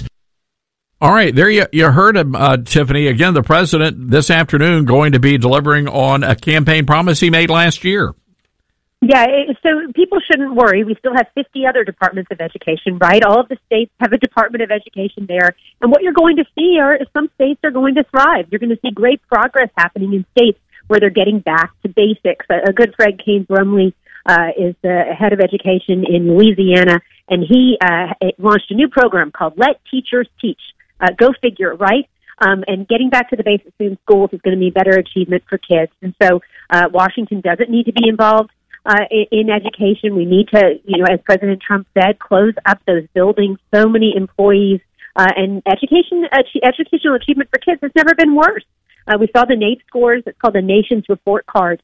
All right, there you heard him, Tiffany. Again, the president this afternoon going to be delivering on a campaign promise he made last year. Yeah, so people shouldn't worry. We still have 50 other departments of education, right? All of the states have a Department of Education there. And what you're going to see are some states are going to thrive. You're going to see great progress happening in states where they're getting back to basics. A good friend, Kane Brumley, is the head of education in Louisiana, and he launched a new program called Let Teachers Teach. Go figure, right? And getting back to the basics in schools is going to mean better achievement for kids. And so Washington doesn't need to be involved in education. We need to, as President Trump said, close up those buildings. So many employees and educational achievement for kids has never been worse. We saw the NAEP scores. It's called the Nation's Report Card.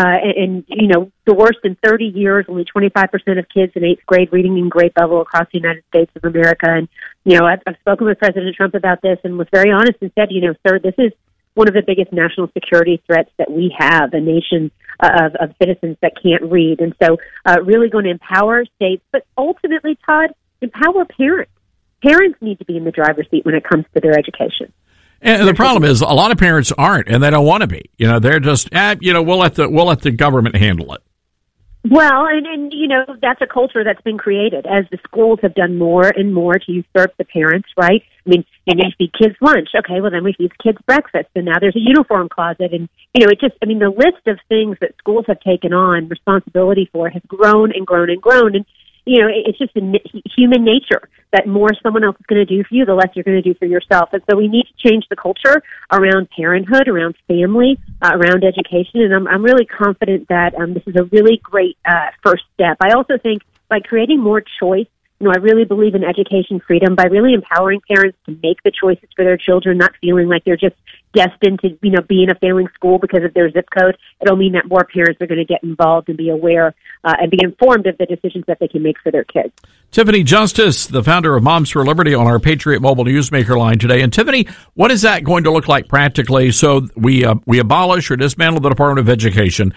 And the worst in 30 years, only 25% of kids in 8th grade reading in grade level across the United States of America. And, I've spoken with President Trump about this and was very honest and said, sir, this is one of the biggest national security threats that we have, a nation of citizens that can't read. And so really going to empower states, but ultimately, Todd, empower parents. Parents need to be in the driver's seat when it comes to their education. And the problem is a lot of parents aren't, and they don't want to be. They're just, we'll let the government handle it. Well, and that's a culture that's been created as the schools have done more and more to usurp the parents, right? I mean, you feed kids lunch. Okay, well, then we feed kids breakfast, and now there's a uniform closet. And, the list of things that schools have taken on responsibility for has grown and grown and grown. And, it's just human nature that more someone else is going to do for you, the less you're going to do for yourself. And so we need to change the culture around parenthood, around family, around education. And I'm really confident that this is a really great first step. I also think by creating more choice, I really believe in education freedom by really empowering parents to make the choices for their children, not feeling like they're just destined to, be in a failing school because of their zip code. It'll mean that more parents are going to get involved and be aware and be informed of the decisions that they can make for their kids. Tiffany Justice, the founder of Moms for Liberty, on our Patriot Mobile Newsmaker line today. And Tiffany, what is that going to look like practically? So we abolish or dismantle the Department of Education.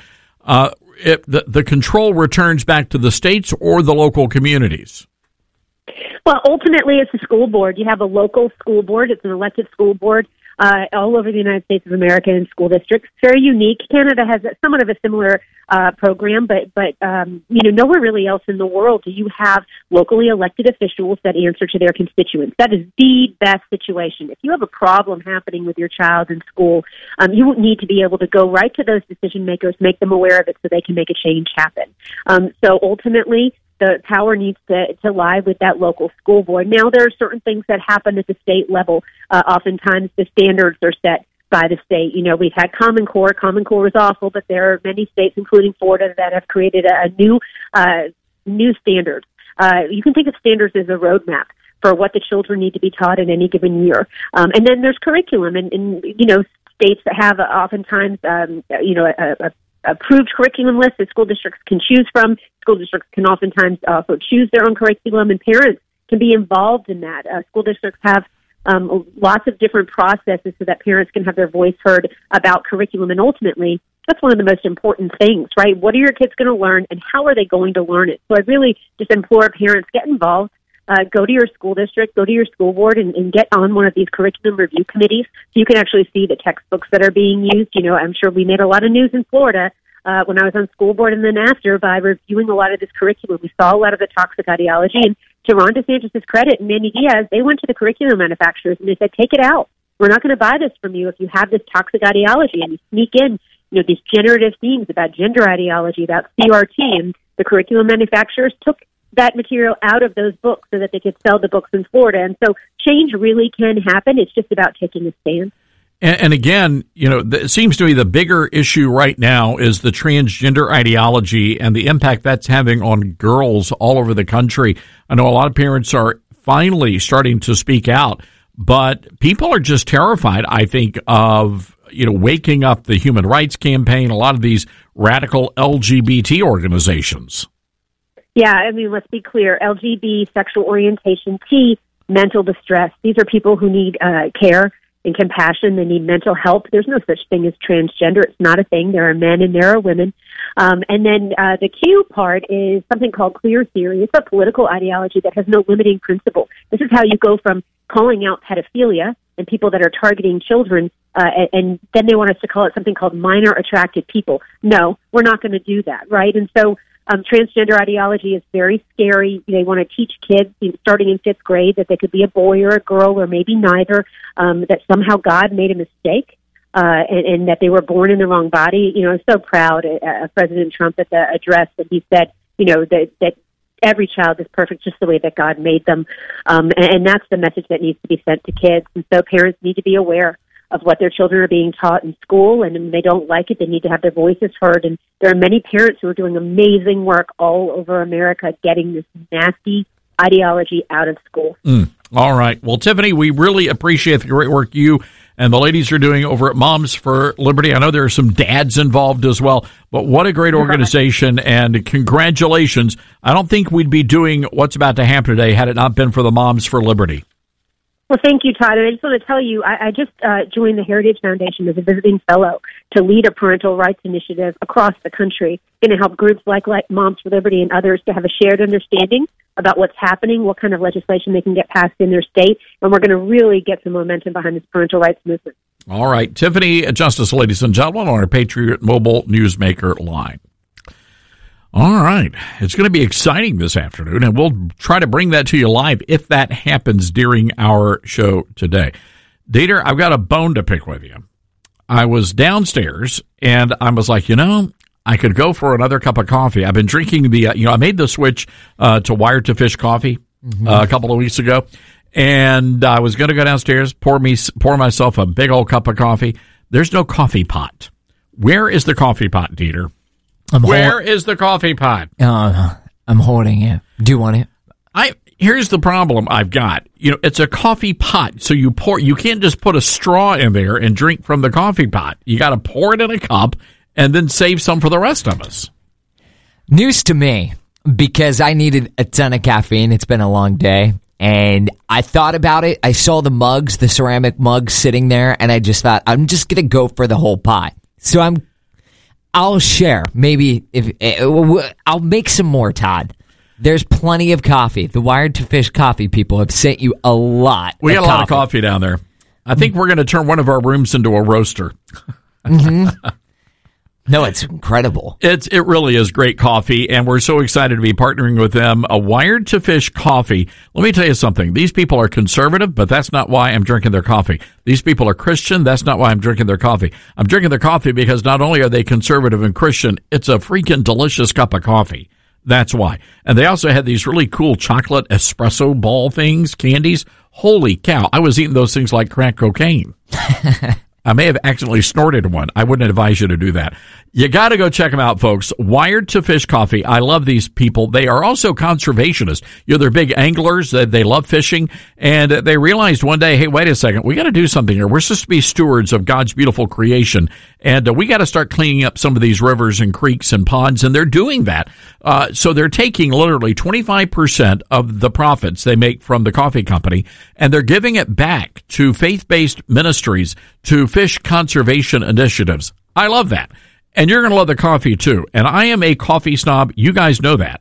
The control returns back to the states or the local communities? Well, ultimately, it's the school board. You have a local school board. It's an elected school board. all over the United States of America in school districts. Very unique. Canada has somewhat of a similar program, but nowhere really else in the world do you have locally elected officials that answer to their constituents. That is the best situation. If you have a problem happening with your child in school, you need to be able to go right to those decision makers, make them aware of it so they can make a change happen. So ultimately, the power needs to lie with that local school board. Now, there are certain things that happen at the state level. Oftentimes, the standards are set by the state. We've had Common Core. Common Core is awful, but there are many states, including Florida, that have created a new standard. You can think of standards as a roadmap for what the children need to be taught in any given year. And then there's curriculum, and states that have oftentimes, a approved curriculum list that school districts can choose from. School districts can oftentimes also choose their own curriculum, and parents can be involved in that. School districts have lots of different processes so that parents can have their voice heard about curriculum, and ultimately, that's one of the most important things, right? What are your kids going to learn, and how are they going to learn it? So I really just implore parents, get involved. Go to your school district, go to your school board, and get on one of these curriculum review committees so you can actually see the textbooks that are being used. I'm sure we made a lot of news in Florida when I was on school board, and then after by reviewing a lot of this curriculum. We saw a lot of the toxic ideology, and to Ron DeSantis' credit and Manny Diaz, they went to the curriculum manufacturers and they said, take it out. We're not going to buy this from you if you have this toxic ideology and you sneak in these generative themes about gender ideology, about CRT, and the curriculum manufacturers took that material out of those books so that they could sell the books in Florida. And so change really can happen. It's just about taking a stand. And again, it seems to me the bigger issue right now is the transgender ideology and the impact that's having on girls all over the country. I know a lot of parents are finally starting to speak out, but people are just terrified, I think, of waking up the Human Rights Campaign, a lot of these radical LGBT organizations. Yeah, let's be clear. LGB, sexual orientation, T, mental distress. These are people who need care and compassion. They need mental help. There's no such thing as transgender. It's not a thing. There are men and there are women. And then the Q part is something called queer theory. It's a political ideology that has no limiting principle. This is how you go from calling out pedophilia and people that are targeting children, and then they want us to call it something called minor attracted people. No, we're not going to do that, right? And so transgender ideology is very scary. They want to teach kids, starting in 5th grade, that they could be a boy or a girl or maybe neither, that somehow God made a mistake, and that they were born in the wrong body. I'm so proud of President Trump at the address that he said, that every child is perfect just the way that God made them. And that's the message that needs to be sent to kids. And so parents need to be aware of what their children are being taught in school, and when they don't like it, they need to have their voices heard. And there are many parents who are doing amazing work all over America getting this nasty ideology out of school. All right. Well, Tiffany, we really appreciate the great work you and the ladies are doing over at Moms for Liberty. I know there are some dads involved as well, but what a great organization, and congratulations. I don't think we'd be doing what's about to happen today had it not been for the Moms for Liberty. Well, thank you, Todd. And I just want to tell you, I just joined the Heritage Foundation as a visiting fellow to lead a parental rights initiative across the country, going to help groups like Moms for Liberty and others to have a shared understanding about what's happening, what kind of legislation they can get passed in their state, and we're going to really get some momentum behind this parental rights movement. All right. Tiffany Justice, ladies and gentlemen, on our Patriot Mobile Newsmaker line. All right. It's going to be exciting this afternoon, and we'll try to bring that to you live if that happens during our show today. Dieter, I've got a bone to pick with you. I was downstairs, and I was like, I could go for another cup of coffee. I've been drinking I made the switch to Wired to Fish coffee a couple of weeks ago, and I was going to go downstairs, pour myself a big old cup of coffee. There's no coffee pot. Where is the coffee pot, Dieter? Where is the coffee pot? I'm holding it. Do you want it? Here's the problem I've got. It's a coffee pot, so you can't just put a straw in there and drink from the coffee pot. You got to pour it in a cup and then save some for the rest of us. News to me, because I needed a ton of caffeine. It's been a long day, and I thought about it. I saw the ceramic mugs sitting there, and I just thought, I'm just going to go for the whole pot. So I'll share. Maybe I'll make some more, Todd. There's plenty of coffee. The Wired to Fish coffee people have sent you a lot. We got a lot of coffee down there. I think we're going to turn one of our rooms into a roaster. Mm-hmm. No, it's incredible. It really is great coffee, and we're so excited to be partnering with them. A Wired to Fish coffee. Let me tell you something. These people are conservative, but that's not why I'm drinking their coffee. These people are Christian. That's not why I'm drinking their coffee. I'm drinking their coffee because not only are they conservative and Christian, it's a freaking delicious cup of coffee. That's why. And they also had these really cool chocolate espresso ball things, candies. Holy cow. I was eating those things like crack cocaine. I may have accidentally snorted one. I wouldn't advise you to do that. You got to go check them out, folks. Wired to Fish coffee. I love these people. They are also conservationists. They're big anglers. They love fishing. And they realized one day, hey, wait a second. We got to do something here. We're supposed to be stewards of God's beautiful creation. And we got to start cleaning up some of these rivers and creeks and ponds. And they're doing that. So they're taking literally 25% of the profits they make from the coffee company, and they're giving it back to faith-based ministries, to fish conservation initiatives. I love that. And you're going to love the coffee, too. And I am a coffee snob. You guys know that.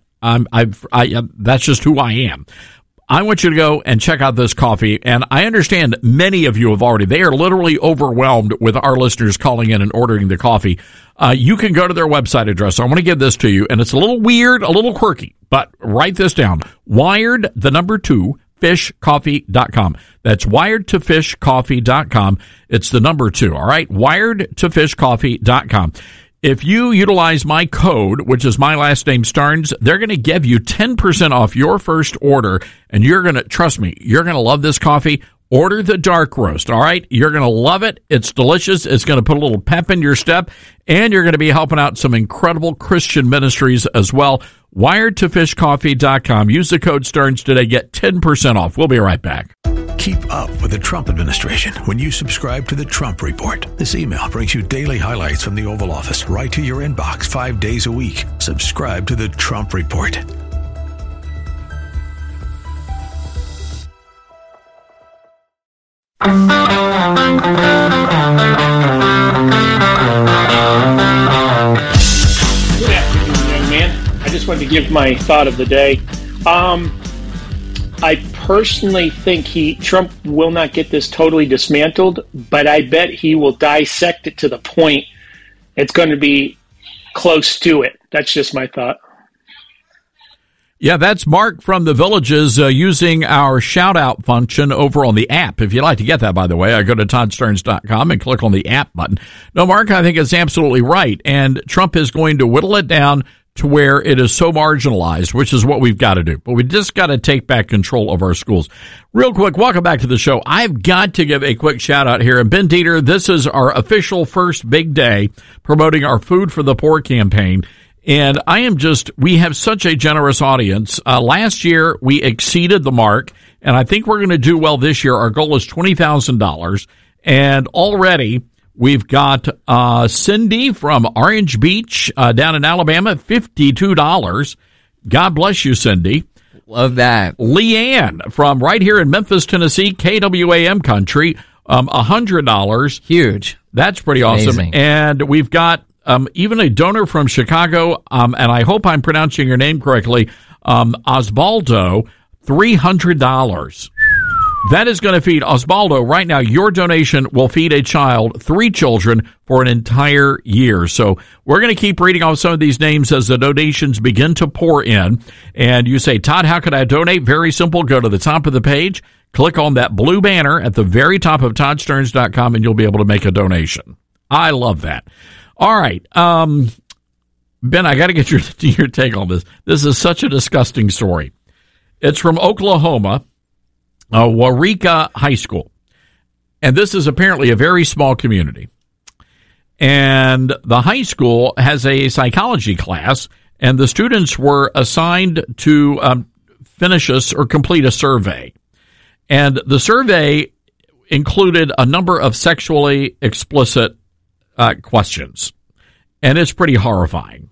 That's just who I am. I want you to go and check out this coffee. And I understand many of you have already. They are literally overwhelmed with our listeners calling in and ordering the coffee. You can go to their website address. I want to give this to you. And it's a little weird, a little quirky, but write this down. Wired, the number 2, fishcoffee.com. That's wiredtofishcoffee.com. It's the number 2, all right? Wiredtofishcoffee.com. If you utilize my code, which is my last name, Starnes, they're going to give you 10% off your first order, and you're going to, trust me, you're going to love this coffee. Order the dark roast, all right? You're going to love it. It's delicious. It's going to put a little pep in your step, and you're going to be helping out some incredible Christian ministries as well. Wiredtofishcoffee.com. Use the code Starnes today. Get 10% off. We'll be right back. Keep up with the Trump administration when you subscribe to the Trump Report. This email brings you daily highlights from the Oval Office right to your inbox 5 days a week. Subscribe to the Trump Report. Good afternoon, young man. I just wanted to give my thought of the day. I personally think Trump will not get this totally dismantled, but I bet he will dissect it to the point it's going to be close to it. That's just my thought. Yeah, that's Mark from the Villages using our shout-out function over on the app. If you'd like to get that, by the way, I go to ToddStarnes.com and click on the app button. No, Mark, I think it's absolutely right. And Trump is going to whittle it down to where it is so marginalized, which is what we've got to do. But we just got to take back control of our schools. Real quick, welcome back to the show. I've got to give a quick shout-out here. And Ben Dieter, this is our official first big day promoting our Food for the Poor campaign. And we have such a generous audience. Last year, we exceeded the mark, and I think we're going to do well this year. Our goal is $20,000. And already, we've got Cindy from Orange Beach down in Alabama, $52. God bless you, Cindy. Love that. Leanne from right here in Memphis, Tennessee, KWAM country, $100. Huge. That's pretty awesome. Amazing. And we've got even a donor from Chicago, and I hope I'm pronouncing your name correctly, Osbaldo, $300. That is going to feed Osbaldo. Right now, your donation will feed a child, 3 children, for an entire year. So we're going to keep reading off some of these names as the donations begin to pour in. And you say, Todd, how can I donate? Very simple. Go to the top of the page, click on that blue banner at the very top of ToddStarnes.com, and you'll be able to make a donation. I love that. All right. Ben, I got to get your take on this. This is such a disgusting story. It's from Oklahoma, Waurika High School. And this is apparently a very small community. And the high school has a psychology class, and the students were assigned to complete a survey. And the survey included a number of sexually explicit questions, and it's pretty horrifying.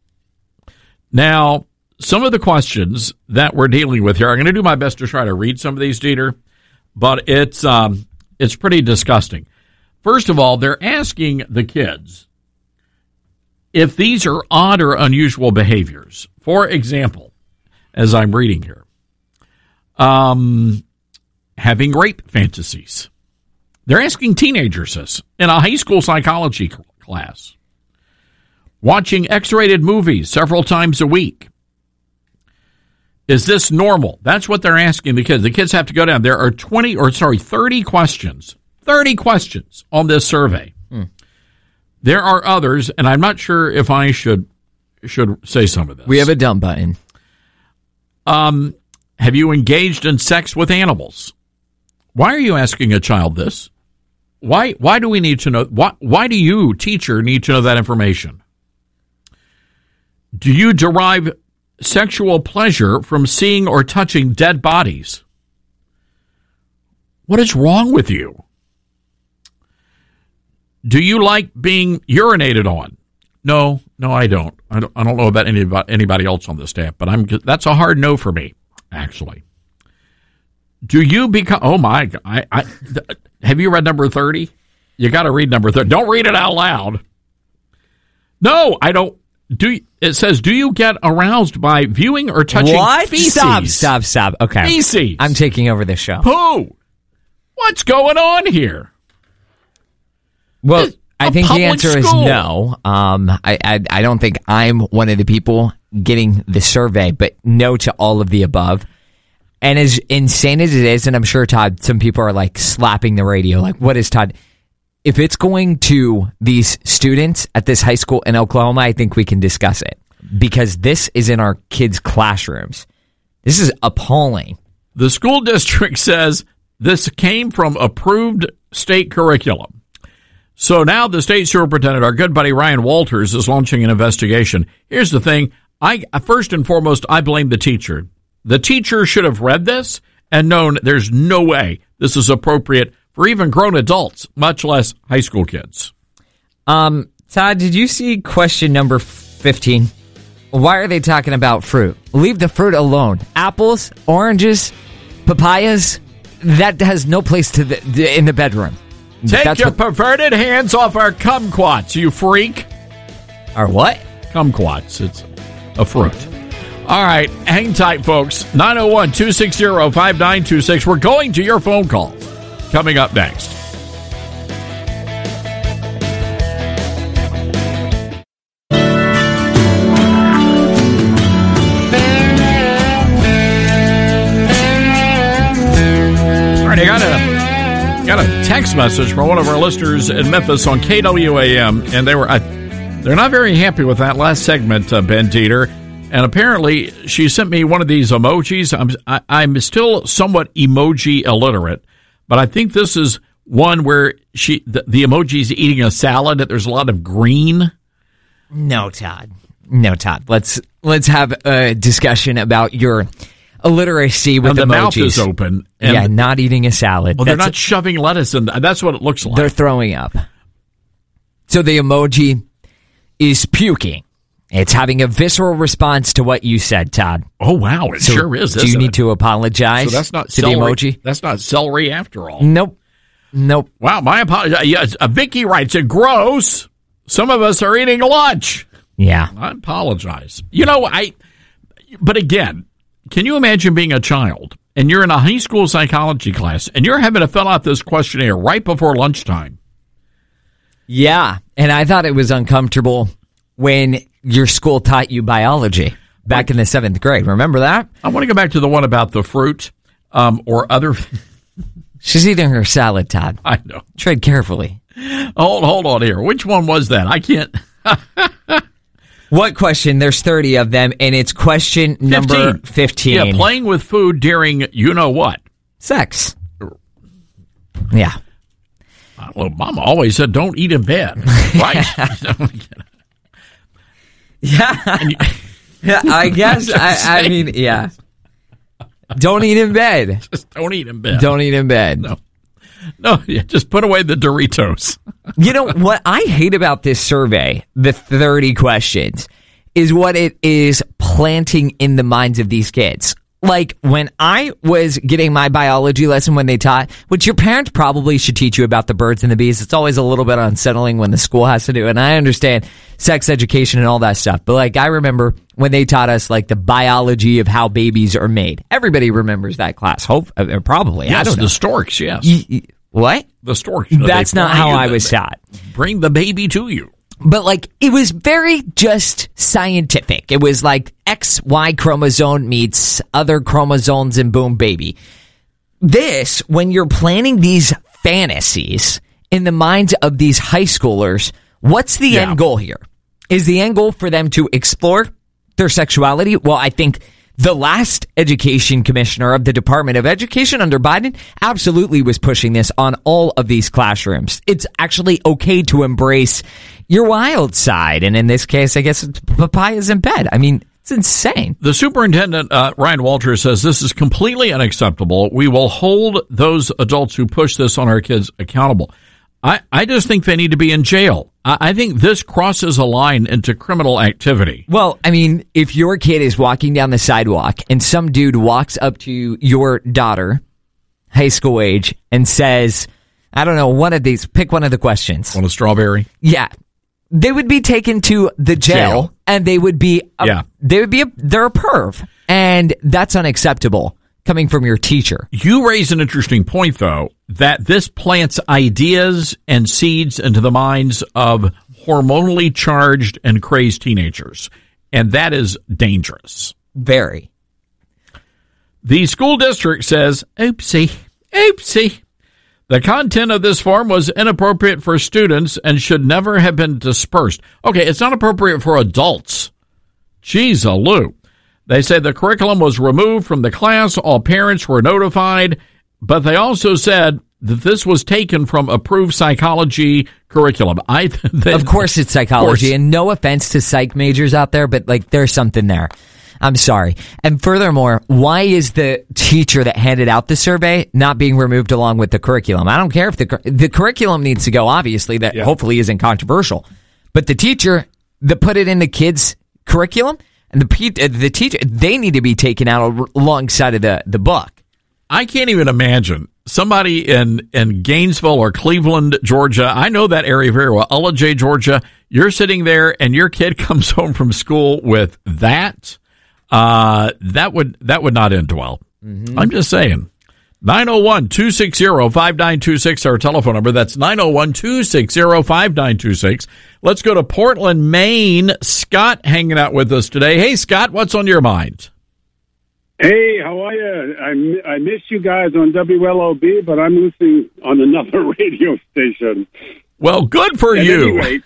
Now, some of the questions that we're dealing with here, I'm going to do my best to try to read some of these, Dieter, but it's pretty disgusting. First of all, they're asking the kids if these are odd or unusual behaviors. For example, as I'm reading here, having rape fantasies. They're asking teenagers this in a high school psychology class. Watching X-rated movies several times a week. Is this normal? That's what they're asking the kids. The kids have to go down. There are 30 questions. 30 questions on this survey. There are others, and I'm not sure if I should say some of this. We have a dumb button. Have you engaged in sex with animals? Why are you asking a child this? Why do we need to know? Why do you, teacher, need to know that information? Do you derive sexual pleasure from seeing or touching dead bodies? What is wrong with you? Do you like being urinated on? No, I don't. I don't know about anybody else on the staff, but that's a hard no for me, actually. Do you become? Oh my! Have you read number 30? You got to read number 30. Don't read it out loud. No, I don't. It says, do you get aroused by viewing or touching feces? Stop. Okay. Feces. I'm taking over this show. Poo. What's going on here? Well, I think the answer is no. I don't think I'm one of the people getting the survey, but no to all of the above. And as insane as it is, and I'm sure, Todd, some people are like slapping the radio, like, what is Todd? If it's going to these students at this high school in Oklahoma, I think we can discuss it. Because this is in our kids' classrooms. This is appalling. The school district says this came from approved state curriculum. So now the state superintendent, our good buddy Ryan Walters, is launching an investigation. Here's the thing. First and foremost, I blame the teacher. The teacher should have read this and known there's no way this is appropriate for even grown adults, much less high school kids. Todd, did you see question number 15? Why are they talking about fruit? Leave the fruit alone. Apples, oranges, papayas, that has no place in the bedroom. Take your perverted hands off our kumquats, you freak. Our what? Kumquats. It's a fruit. All right, hang tight, folks. 901-260-5926. We're going to your phone calls. Coming up next. All right, I got a text message from one of our listeners in Memphis on KWAM, and they're not very happy with that last segment, Ben Dieter. And apparently, she sent me one of these emojis. I'm still somewhat emoji illiterate. But I think this is one where the emoji's eating a salad. There's a lot of green. No, Todd. Let's have a discussion about your illiteracy with and the emojis. Mouth is open. And not eating a salad. Well, they're not shoving lettuce in. That's what it looks like. They're throwing up. So the emoji is puking. It's having a visceral response to what you said, Todd. Oh, wow. It sure is. Do you need to apologize so that's not to celery, the emoji? That's not celery after all. Nope. Wow, my apologies. Yes, Vicky writes, gross. Some of us are eating lunch. Yeah. I apologize. But again, can you imagine being a child and you're in a high school psychology class and you're having to fill out this questionnaire right before lunchtime? Yeah, and I thought it was uncomfortable when your school taught you biology back in the 7th grade. Remember that? I want to go back to the one about the fruit or other. She's eating her salad, Todd. I know. Tread carefully. Hold on here. Which one was that? I can't. What question? There's 30 of them, and it's question number 15. Yeah, playing with food during you-know-what. Sex. Yeah. I don't know. Mama always said don't eat in bed. Right? Yeah, I guess. I mean, yeah. Don't eat in bed. Just don't eat in bed. Don't eat in bed. No, just put away the Doritos. You know, what I hate about this survey, the 30 questions, is what it is planting in the minds of these kids. Like, when I was getting my biology lesson when they taught, which your parents probably should teach you about the birds and the bees. It's always a little bit unsettling when the school has to do it. And I understand sex education and all that stuff. But, like, I remember when they taught us, like, the biology of how babies are made. Everybody remembers that class. Probably. Yes, I don't know. The storks, yes. What? The story. That's not how I was taught. Bring the baby to you. But, like, it was very just scientific. It was like XY chromosome meets other chromosomes and boom, baby. This, when you're planning these fantasies in the minds of these high schoolers, what's the end goal here? Is the end goal for them to explore their sexuality? Well, I think the last education commissioner of the Department of Education under Biden absolutely was pushing this on all of these classrooms. It's actually okay to embrace your wild side. And in this case, I guess it's papayas in bed. I mean, it's insane. The superintendent, Ryan Walters, says this is completely unacceptable. We will hold those adults who push this on our kids accountable. I just think they need to be in jail. I think this crosses a line into criminal activity. Well, I mean, if your kid is walking down the sidewalk and some dude walks up to your daughter, high school age, and says, I don't know, one of these, pick one of the questions. Want a strawberry? Yeah. They would be taken to the jail. And they would be, they're a perv. And that's unacceptable coming from your teacher. You raise an interesting point, though, that this plants ideas and seeds into the minds of hormonally charged and crazed teenagers. And that is dangerous. Very. The school district says, oopsie. The content of this form was inappropriate for students and should never have been dispersed. Okay, it's not appropriate for adults. Jeez-a-loo. They say the curriculum was removed from the class. All parents were notified, but they also said that this was taken from approved psychology curriculum. Of course it's psychology, and no offense to psych majors out there, but like there's something there. I'm sorry. And furthermore, why is the teacher that handed out the survey not being removed along with the curriculum? I don't care if the curriculum needs to go, obviously, that hopefully isn't controversial. But the teacher that put it in the kids' curriculum and the teacher, they need to be taken out alongside of the book. I can't even imagine somebody in Gainesville or Cleveland, Georgia. I know that area very well. Ullage, Georgia. You're sitting there and your kid comes home from school with that. That would not end well. Mm-hmm. I'm just saying. 901-260-5926, our telephone number. That's 901-260-5926. Let's go to Portland, Maine. Scott hanging out with us today. Hey, Scott, what's on your mind? Hey, how are you? I miss you guys on WLOB, but I'm listening on another radio station. Well, good for you. At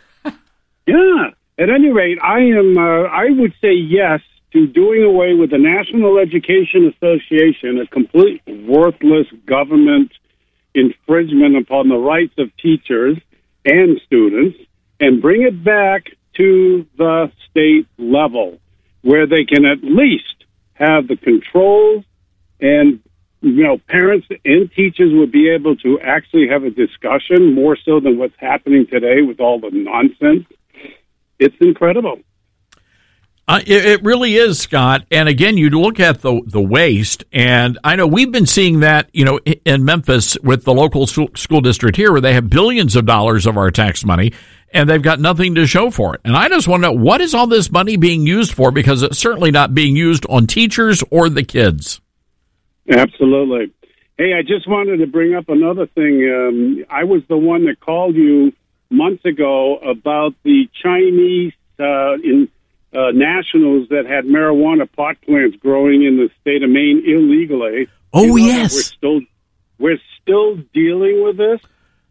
any rate, I would say yes to doing away with the National Education Association, a complete worthless government infringement upon the rights of teachers and students, and bring it back to the state level, where they can at least have the controls, and parents and teachers would be able to actually have a discussion more so than what's happening today with all the nonsense. It's incredible. It really is, Scott. And again, you look at the waste, and I know we've been seeing that, in Memphis with the local school district here, where they have billions of dollars of our tax money, and they've got nothing to show for it. And I just want to know, what is all this money being used for? Because it's certainly not being used on teachers or the kids. Absolutely. Hey, I just wanted to bring up another thing. I was the one that called you months ago about the Chinese nationals that had marijuana pot plants growing in the state of Maine illegally. Oh, yes. We're still dealing with this.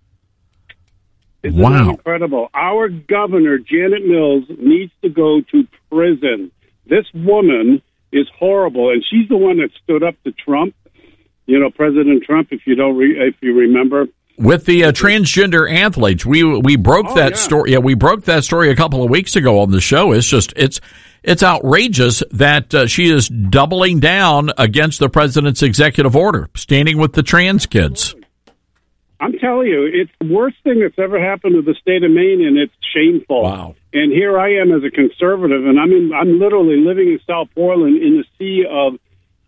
Isn't that incredible? Our governor, Janet Mills, needs to go to prison. This woman is horrible, and she's the one that stood up to Trump. President Trump, if you remember. With the transgender athletes, we broke that story. Yeah, we broke that story a couple of weeks ago on the show. It's just it's outrageous that she is doubling down against the president's executive order, standing with the trans kids. I'm telling you, it's the worst thing that's ever happened to the state of Maine, and it's shameful. Wow. And here I am as a conservative, and I'm literally living in South Portland in the sea of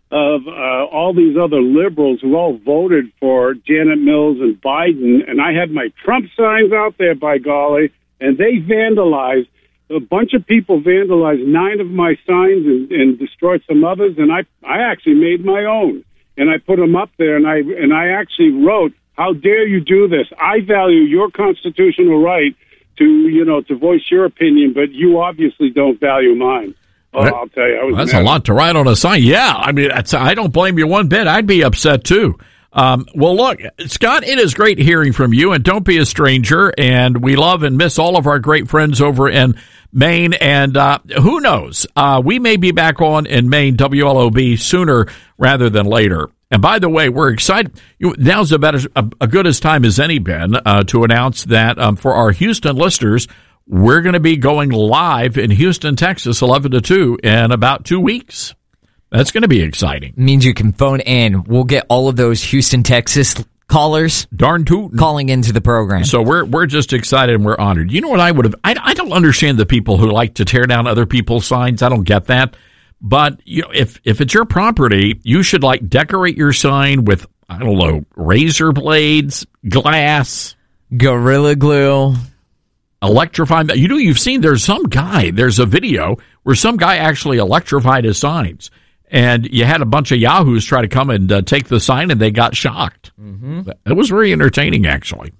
all these other liberals who all voted for Janet Mills and Biden, and I had my Trump signs out there, by golly, and they vandalized. A bunch of people vandalized 9 of my signs and destroyed some others, and I actually made my own, and I put them up there, and I actually wrote, How dare you do this? I value your constitutional right to voice your opinion, but you obviously don't value mine. Oh, I'll tell you. That's a lot to write on a sign. Yeah, I mean, I don't blame you one bit. I'd be upset, too. Well, look, Scott, it is great hearing from you, and don't be a stranger. And we love and miss all of our great friends over in Maine. And who knows? We may be back on in Maine, WLOB, sooner rather than later. And by the way, we're excited. Now's about as good as time as any, Ben, to announce that for our Houston listeners, we're going to be going live in Houston, Texas, 11 to 2 in about 2 weeks. That's going to be exciting. Means you can phone in. We'll get all of those Houston, Texas callers darn tootin' calling into the program. So we're just excited and we're honored. You know what I would have? I don't understand the people who like to tear down other people's signs. I don't get that. But if it's your property, you should decorate your sign with, I don't know, razor blades, glass, Gorilla Glue. Electrify. You've seen there's a video where some guy actually electrified his signs, and you had a bunch of yahoos try to come and take the sign, and they got shocked. Mm-hmm. It was very entertaining, actually.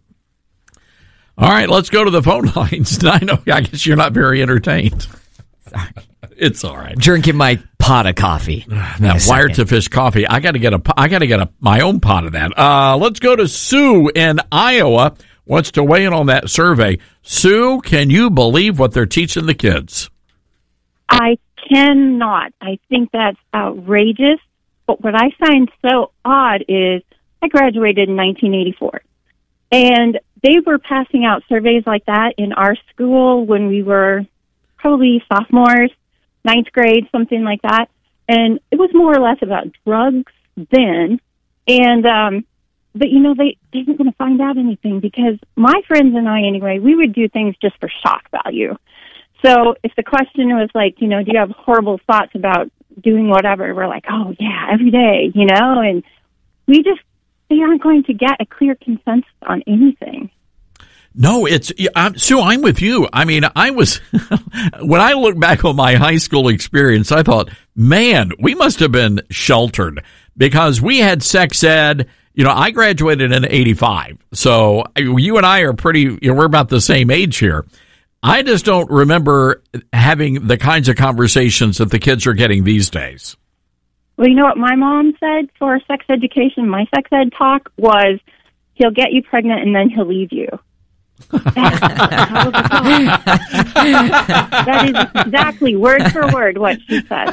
All right, let's go to the phone lines. I guess you're not very entertained. Sorry. It's all right. Drinking my pot of coffee. That Wire to Fish coffee. I got to get my own pot of that. Let's go to Sue in Iowa. Wants to weigh in on that survey. Sue, can you believe what they're teaching the kids? I cannot. I think that's outrageous. But what I find so odd is I graduated in 1984. And they were passing out surveys like that in our school when we were probably sophomores, ninth grade, something like that. And it was more or less about drugs then. And, but, they isn't going to find out anything because my friends and I, anyway, we would do things just for shock value. So if the question was do you have horrible thoughts about doing whatever, we're like, oh, yeah, every day, and they aren't going to get a clear consensus on anything. No, Sue, I'm with you. I mean, when I look back on my high school experience, I thought, man, we must have been sheltered because we had sex ed. I graduated in 85, so you and I are we're about the same age here. I just don't remember having the kinds of conversations that the kids are getting these days. Well, you know what my mom said for sex education? My sex ed talk was, he'll get you pregnant and then he'll leave you. That is exactly word for word what she said.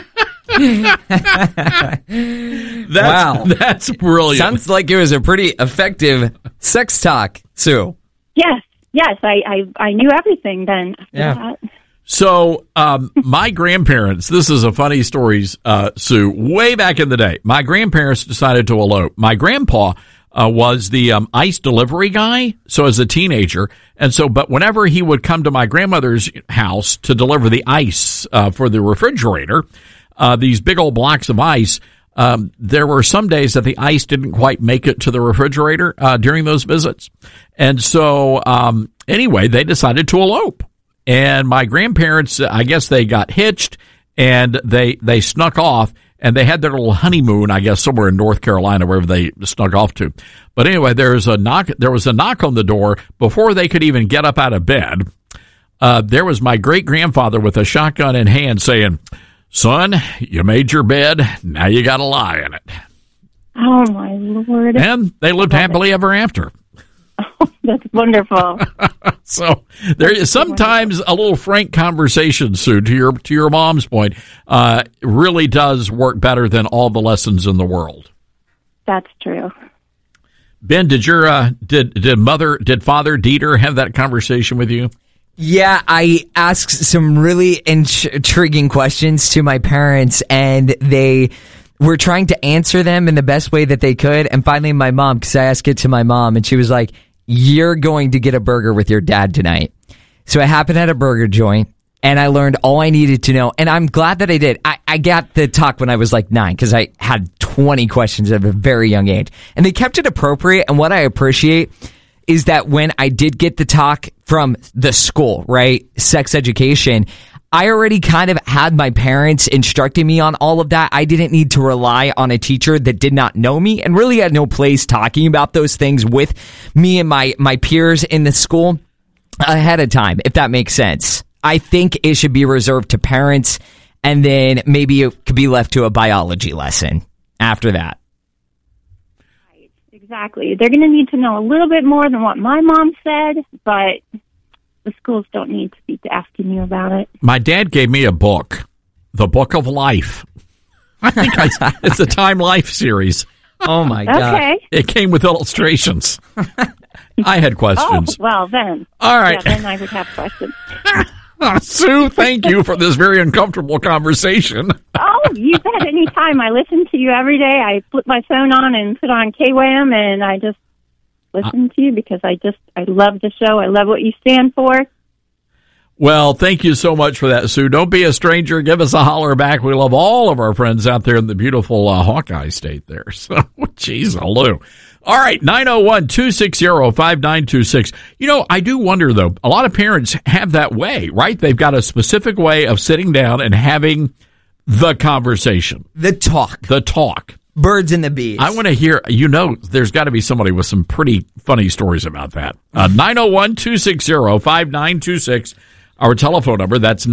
That's brilliant. Sounds like it was a pretty effective sex talk, Sue. Yes, I knew everything then after that. So, my grandparents, this is a funny story, Sue, way back in the day, my grandparents decided to elope. My grandpa was the ice delivery guy, so as a teenager. And so, but whenever he would come to my grandmother's house to deliver the ice for the refrigerator, these big old blocks of ice, there were some days that the ice didn't quite make it to the refrigerator during those visits. And so, anyway, they decided to elope. And my grandparents, I guess they got hitched and they snuck off. And they had their little honeymoon, I guess, somewhere in North Carolina, wherever they snuck off to. But anyway, there was a knock on the door before they could even get up out of bed. There was my great-grandfather with a shotgun in hand saying, "Son, you made your bed. Now you got to lie in it." Oh, my Lord. And they lived happily ever after. Oh, that's wonderful. So there is sometimes a little frank conversation, Sue, to your mom's point, really does work better than all the lessons in the world. That's true. Ben, did Father Dieter have that conversation with you? Yeah, I asked some really intriguing questions to my parents, and they were trying to answer them in the best way that they could. And finally, my mom, because I asked it to my mom, and she was like, "You're going to get a burger with your dad tonight." So I happened at a burger joint, and I learned all I needed to know. And I'm glad that I did. I got the talk when I was like 9, because I had 20 questions at a very young age. And they kept it appropriate. And what I appreciate is that when I did get the talk from the school, right, sex education, I already kind of had my parents instructing me on all of that. I didn't need to rely on a teacher that did not know me and really had no place talking about those things with me and my peers in the school ahead of time, if that makes sense. I think it should be reserved to parents, and then maybe it could be left to a biology lesson after that. Right, exactly. They're going to need to know a little bit more than what my mom said, but the schools don't need to be asking you about it. My dad gave me a book, The Book of Life. I think it's a Time Life series. Oh, my God. Okay. It came with illustrations. I had questions. Oh, well, then. All right. Yeah, then I would have questions. Sue, thank you for this very uncomfortable conversation. Oh, you bet. Anytime. I listen to you every day. I flip my phone on and put on KWAM, and I just listen to you because I love the show. I love what you stand for. Well, thank you so much for that, Sue. Don't be a stranger. Give us a holler back. We love all of our friends out there in the beautiful Hawkeye State there. So, geez, Lou. All right, 901-260-5926. You know, I do wonder, though, a lot of parents have that way, right? They've got a specific way of sitting down and having the conversation. The talk. Birds and the bees. I want to hear, there's got to be somebody with some pretty funny stories about that. 901-260-5926, our telephone number. That's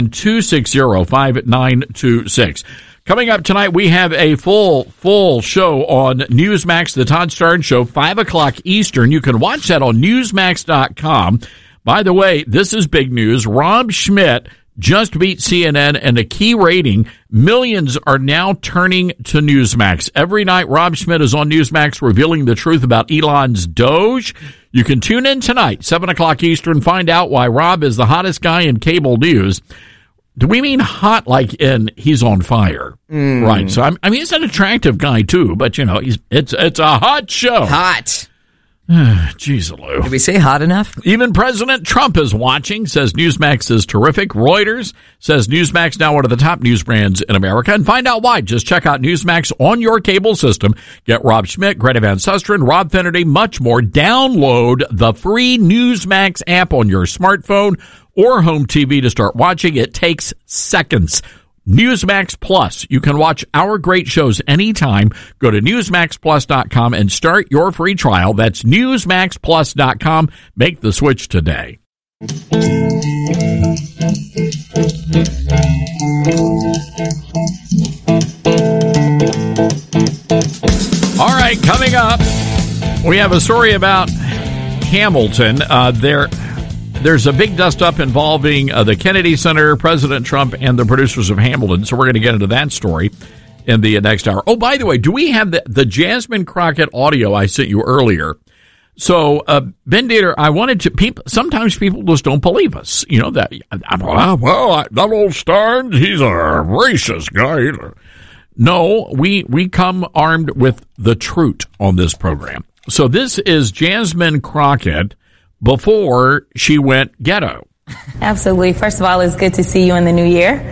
901-260-5926. Coming up tonight, we have a full show on Newsmax, the Todd Starnes Show, 5 o'clock Eastern. You can watch that on Newsmax.com. By the way, this is big news. Rob Schmidt just beat CNN and a key rating. Millions are now turning to Newsmax. Every night, Rob Schmidt is on Newsmax revealing the truth about Elon's Doge. You can tune in tonight, 7 o'clock Eastern, find out why Rob is the hottest guy in cable news. Do we mean hot like in he's on fire? Right. So, I mean, he's an attractive guy, too, but, it's a hot show. Hot. Jeez, Lou. Did we say hot enough? Even President Trump is watching, says Newsmax is terrific. Reuters says Newsmax now one of the top news brands in America. And find out why. Just check out Newsmax on your cable system. Get Rob Schmidt, Greta Van Susteren, Rob Finnerty, much more. Download the free Newsmax app on your smartphone or home TV to start watching. It takes seconds. Newsmax Plus. You can watch our great shows anytime. Go to NewsmaxPlus.com and start your free trial. That's NewsmaxPlus.com. Make the switch today. All right, coming up, we have a story about Hamilton. There's a big dust-up involving the Kennedy Center, President Trump, and the producers of Hamilton. So we're going to get into that story in the next hour. Oh, by the way, do we have the Jasmine Crockett audio I sent you earlier? So, Ben Dieter, I wanted to, sometimes people just don't believe us. That old Starnes, he's a racist guy. No, we come armed with the truth on this program. So this is Jasmine Crockett before she went ghetto. Absolutely. First of all, it's good to see you in the new year.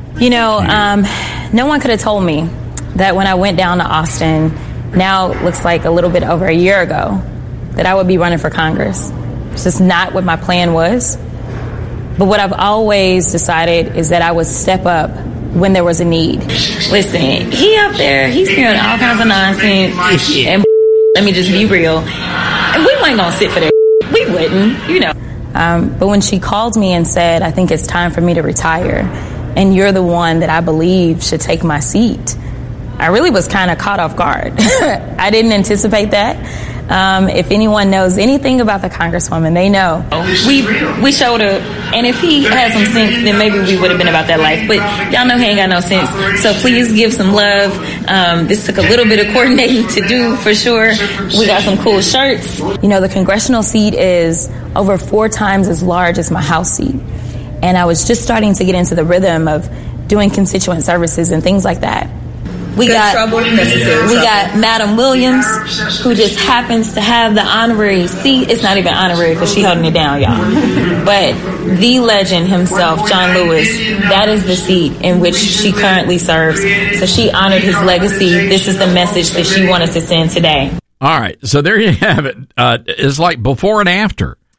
No one could have told me that when I went down to Austin, now it looks like a little bit over a year ago, that I would be running for Congress. It's just not what my plan was. But what I've always decided is that I would step up when there was a need. Listen, he up there, he's hearing all kinds of nonsense. And let me just be real. And we weren't going to sit for that. We wouldn't, But when she called me and said, I think it's time for me to retire, and you're the one that I believe should take my seat, I really was kind of caught off guard. I didn't anticipate that. If anyone knows anything about the Congresswoman, they know. We showed up, and if he had some sense, then maybe we would have been about that life. But y'all know he ain't got no sense. So please give some love. This took a little bit of coordinating to do, for sure. We got some cool shirts. The congressional seat is over 4 times as large as my House seat. And I was just starting to get into the rhythm of doing constituent services and things like that. We got Madam Williams, who just happens to have the honorary seat. It's not even honorary because she's holding it down, y'all. But the legend himself, John Lewis, that is the seat in which she currently serves. So she honored his legacy. This is the message that she wanted to send today. All right. So there you have it. It's like before and after.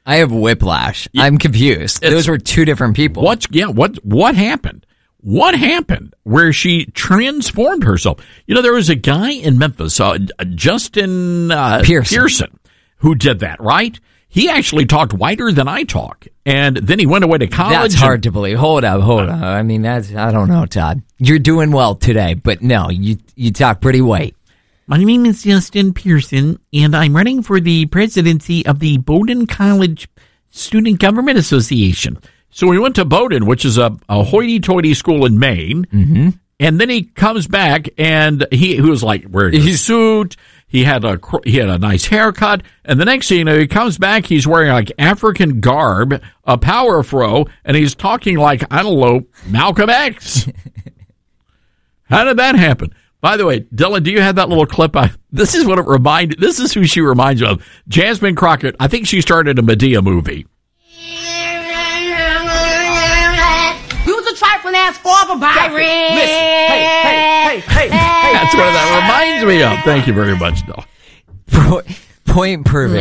I have whiplash. I'm confused. Those were two different people. What happened? What happened where she transformed herself? There was a guy in Memphis, Justin Pearson, who did that, right? He actually talked whiter than I talk, and then he went away to college. That's hard to believe. Hold up. I mean, I don't know, Todd. You're doing well today, but no, you talk pretty white. My name is Justin Pearson, and I'm running for the presidency of the Bowdoin College Student Government Association. So we went to Bowdoin, which is a hoity-toity school in Maine, and then he comes back, and he was like wearing a suit. He had a nice haircut, and the next thing you know, he comes back, he's wearing like African garb, a power fro, and he's talking like, I don't know, Malcolm X. How did that happen? By the way, Dylan, do you have that little clip? This is who she reminds you of. Jasmine Crockett. I think she started a Medea movie. Trifling ass father Byron. Hey. That's what that reminds me of. Thank you very much, Bill. Point proven.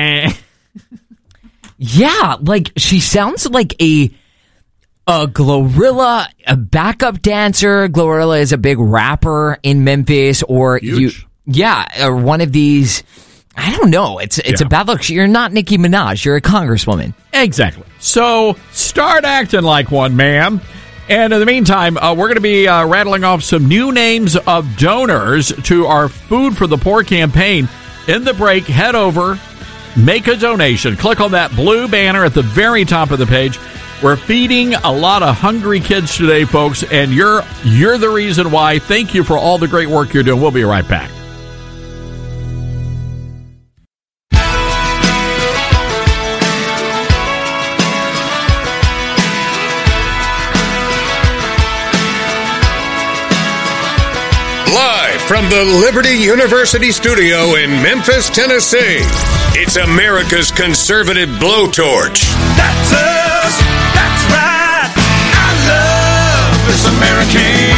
Yeah, like she sounds like a Glorilla, a backup dancer. Glorilla is a big rapper in Memphis, or or one of these. I don't know. It's a bad look. You're not Nicki Minaj. You're a congresswoman. Exactly. So start acting like one, ma'am. And in the meantime, we're going to be rattling off some new names of donors to our Food for the Poor campaign. In the break, head over, make a donation. Click on that blue banner at the very top of the page. We're feeding a lot of hungry kids today, folks, and you're the reason why. Thank you for all the great work you're doing. We'll be right back. Live from the Liberty University studio in Memphis, Tennessee, it's America's conservative blowtorch. That's us. That's right. I love this American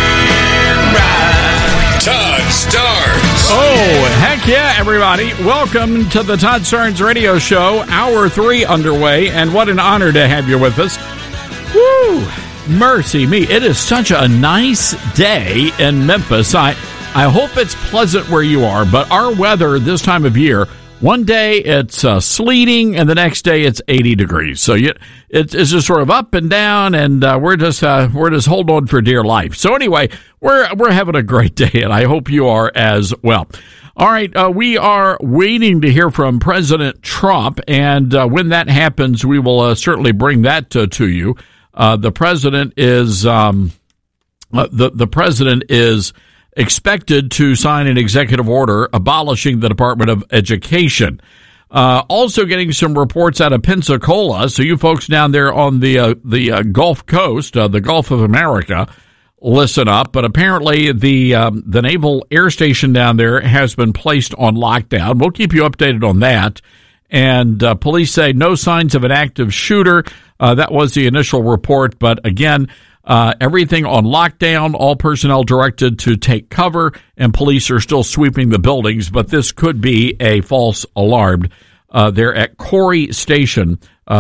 ride. Todd Starnes. Oh, heck yeah, everybody. Welcome to the Todd Starnes Radio Show. Hour 3 underway, and what an honor to have you with us. Woo! Mercy me. It is such a nice day in Memphis. I hope it's pleasant where you are, but our weather this time of year, one day it's sleeting and the next day it's 80 degrees. So it's just sort of up and down, and we're just holding on for dear life. So anyway, we're having a great day, and I hope you are as well. All right, we are waiting to hear from President Trump, and when that happens, we will certainly bring that to you. The president is the president is expected to sign an executive order abolishing the Department of Education. Also getting some reports out of Pensacola. So you folks down there on the Gulf Coast, the Gulf of America, listen up. But apparently the Naval Air Station down there has been placed on lockdown. We'll keep you updated on that. And police say no signs of an active shooter. That was the initial report. But again, everything on lockdown, all personnel directed to take cover, and police are still sweeping the buildings. But this could be a false alarm. They're at Corey Station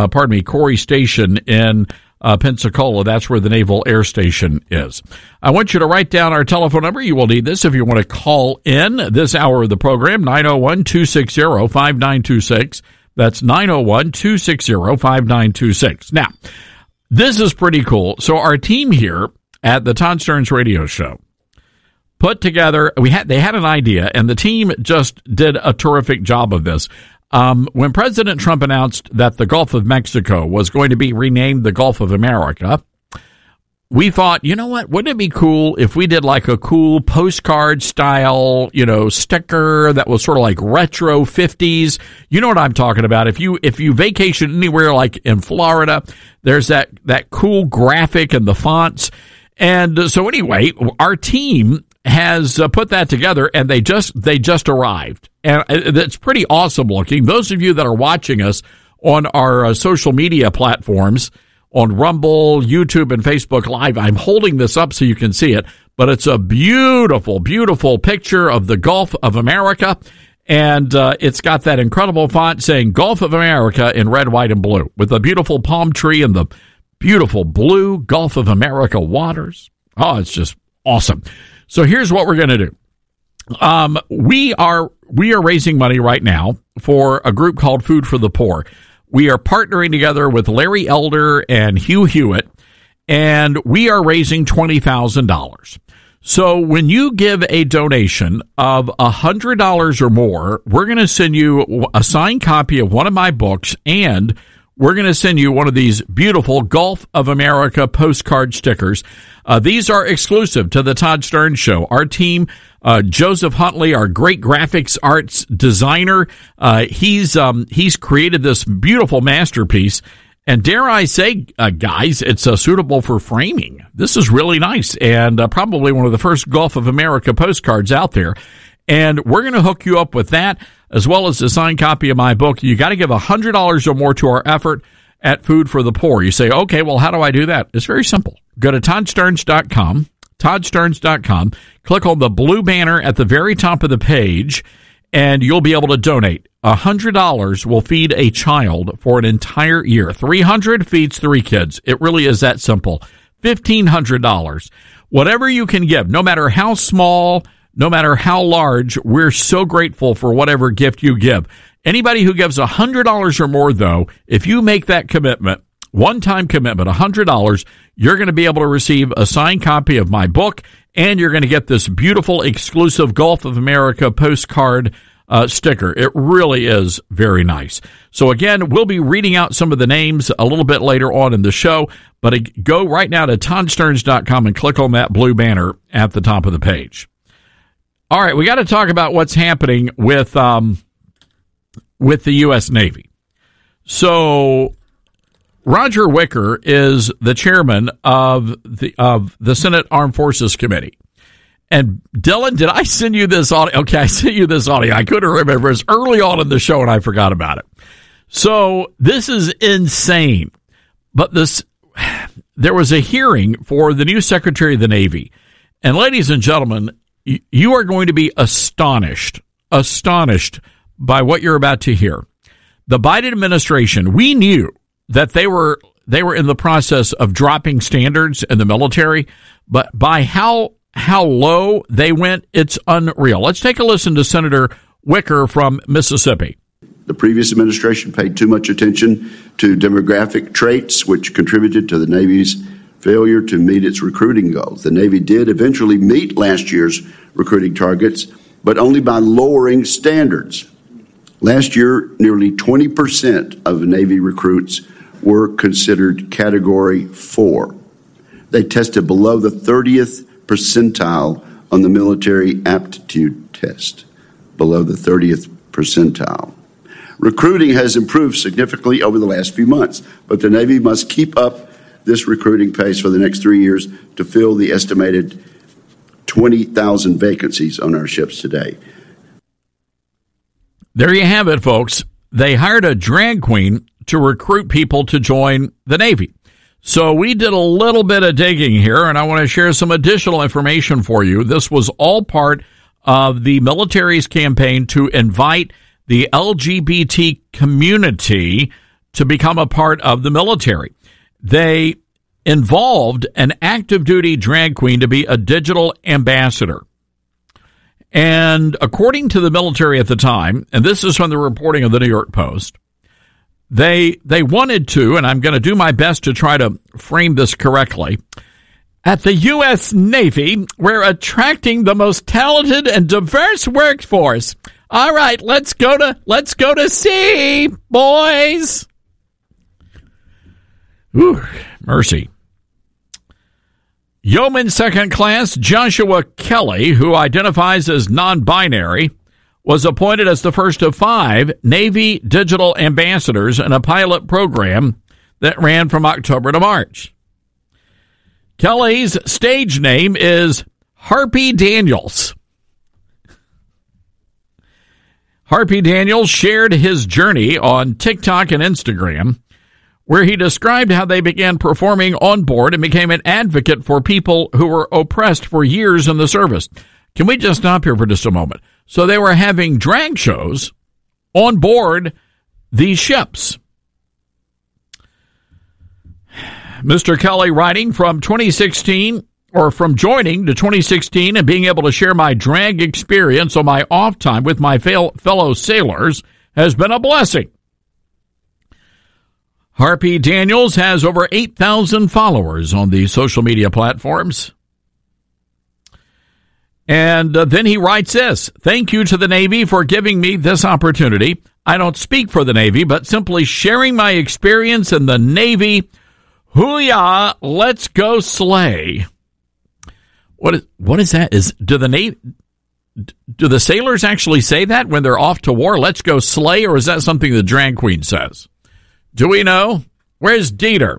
in Pensacola. That's where the Naval Air Station is. I want you to write down our telephone number. You will need this if you want to call in this hour of the program, 901-260-5926. That's 901-260-5926. Now, this is pretty cool. So our team here at the Todd Starnes Radio Show put together, they had an idea, and the team just did a terrific job of this. When President Trump announced that the Gulf of Mexico was going to be renamed the Gulf of America, we thought, you know what, wouldn't it be cool if we did like a cool postcard style, sticker that was sort of like retro 50s. You know what I'm talking about. If you vacation anywhere like in Florida, there's that cool graphic and the fonts. And so anyway, our team has put that together, and they just arrived. And it's pretty awesome looking. Those of you that are watching us on our social media platforms, on Rumble, YouTube, and Facebook Live, I'm holding this up so you can see it, but it's a beautiful, beautiful picture of the Gulf of America. And it's got that incredible font saying Gulf of America in red, white, and blue with a beautiful palm tree and the beautiful blue Gulf of America waters. Oh, it's just awesome. So here's what we're going to do. We are raising money right now for a group called Food for the Poor. We are partnering together with Larry Elder and Hugh Hewitt, and we are raising $20,000. So when you give a donation of $100 or more, we're going to send you a signed copy of one of my books, and we're going to send you one of these beautiful Gulf of America postcard stickers. These are exclusive to the Todd Stern Show. Our team, Joseph Huntley, our great graphics arts designer, he's created this beautiful masterpiece. And dare I say, guys, it's suitable for framing. This is really nice and probably one of the first Gulf of America postcards out there. And we're going to hook you up with that as well as a signed copy of my book. You got to give $100 or more to our effort at Food for the Poor. You say, okay, well, how do I do that? It's very simple. Go to ToddStearns.com, ToddStearns.com, click on the blue banner at the very top of the page, and you'll be able to donate. $100 will feed a child for an entire year. $300 feeds 3 kids. It really is that simple. $1,500. Whatever you can give, no matter how small, no matter how large, we're so grateful for whatever gift you give. Anybody who gives $100 or more, though, if you make that commitment, one-time commitment, $100, you're going to be able to receive a signed copy of my book, and you're going to get this beautiful, exclusive Gulf of America postcard sticker. It really is very nice. So again, we'll be reading out some of the names a little bit later on in the show, but go right now to ToddStearns.com and click on that blue banner at the top of the page. All right, we got to talk about what's happening with the U.S. Navy. So Roger Wicker is the chairman of the Senate Armed Forces Committee. And Dylan, did I send you this audio? Okay, I sent you this audio. I couldn't remember. It's early on in the show, and I forgot about it. So this is insane. But there was a hearing for the new Secretary of the Navy. And ladies and gentlemen, you are going to be astonished by what you're about to hear. The Biden administration, we knew that they were in the process of dropping standards in the military, but by how low they went, it's unreal. Let's take a listen to Senator Wicker from Mississippi. The previous administration paid too much attention to demographic traits, which contributed to the Navy's failure to meet its recruiting goals. The Navy did eventually meet last year's recruiting targets, but only by lowering standards. Last year, nearly 20% of Navy recruits were considered Category 4. They tested below the 30th percentile on the military aptitude test, below the 30th percentile. Recruiting has improved significantly over the last few months, but the Navy must keep up this recruiting pace for the next 3 years to fill the estimated 20,000 vacancies on our ships today. There you have it, folks. They hired a drag queen to recruit people to join the Navy. So we did a little bit of digging here, and I want to share some additional information for you. This was all part of the military's campaign to invite the LGBT community to become a part of the military. They involved an active duty drag queen to be a digital ambassador. And according to the military at the time, and this is from the reporting of the New York Post, they wanted to, and I'm going to do my best to try to frame this correctly. At the U.S. Navy, we're attracting the most talented and diverse workforce. All right, let's go to sea, boys. Ooh, mercy. Yeoman Second Class Joshua Kelly, who identifies as non-binary, was appointed as the first of 5 Navy digital ambassadors in a pilot program that ran from October to March. Kelly's stage name is Harpy Daniels. Harpy Daniels shared his journey on TikTok and Instagram, where he described how they began performing on board and became an advocate for people who were oppressed for years in the service. Can we just stop here for just a moment? So they were having drag shows on board these ships. Mr. Kelly writing from 2016, or from joining to 2016 and being able to share my drag experience on my off time with my fellow sailors has been a blessing. Harpy Daniels has over 8,000 followers on the social media platforms. And then he writes this: thank you to the Navy for giving me this opportunity. I don't speak for the Navy, but simply sharing my experience in the Navy. Hoo-yah, let's go slay. What is that? Do the sailors actually say that when they're off to war? Let's go slay, or is that something the drag queen says? Do we know? Where's Dieter?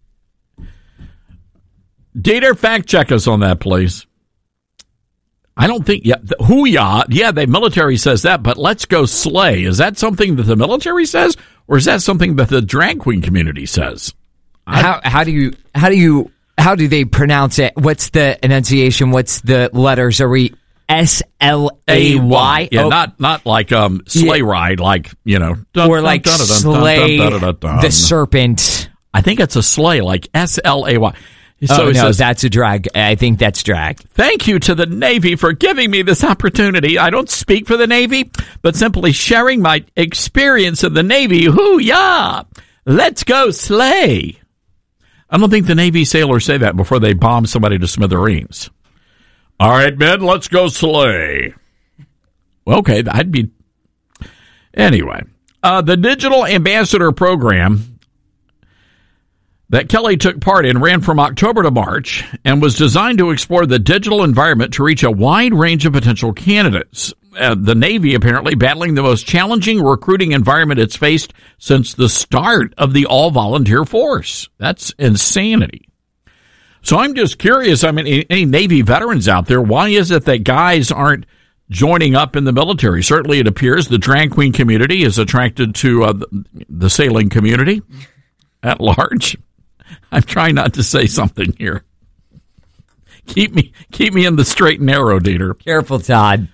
Dieter, fact check us on that, please. I don't think, hoo-yah, the military says that, but let's go slay. Is that something that the military says, or is that something that the drag queen community says? How do they pronounce it? What's the enunciation? What's the letters? Are we S-L-A-Y? Yeah, not like sleigh ride, like, or like slay the serpent. I think it's a sleigh, like S-L-A-Y. So no, that's a drag. I think that's drag. Thank you to the Navy for giving me this opportunity. I don't speak for the Navy, but simply sharing my experience in the Navy. Hoo-yah! Let's go slay. I don't think the Navy sailors say that before they bomb somebody to smithereens. All right, men, let's go slay. Okay, I'd be... Anyway, the Digital Ambassador Program that Kelly took part in ran from October to March and was designed to explore the digital environment to reach a wide range of potential candidates. The Navy apparently battling the most challenging recruiting environment it's faced since the start of the all-volunteer force. That's insanity. So I'm just curious, any Navy veterans out there, why is it that guys aren't joining up in the military? Certainly it appears the drag queen community is attracted to the sailing community at large. I'm trying not to say something here. Keep me in the straight and narrow, Dieter. Careful, Todd.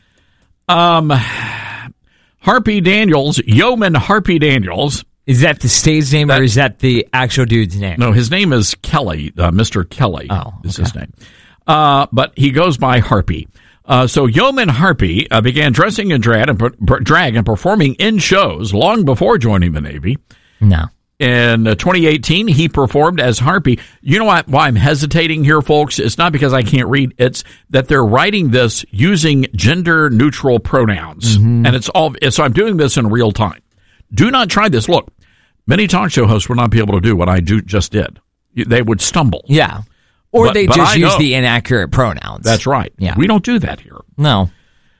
Harpy Daniels, Yeoman Harpy Daniels. Is that the stage name or is that the actual dude's name? No, his name is Kelly, Mr. Kelly is his name. But he goes by Harpy. So Yeoman Harpy began dressing in drag and performing in shows long before joining the Navy. No. In 2018, he performed as Harpy. You know why I'm hesitating here, folks? It's not because I can't read. It's that they're writing this using gender-neutral pronouns. Mm-hmm. And so I'm doing this in real time. Do not try this. Look, many talk show hosts would not be able to do what I just did. They would stumble. Yeah. Or they just use the inaccurate pronouns. That's right. Yeah. We don't do that here. No.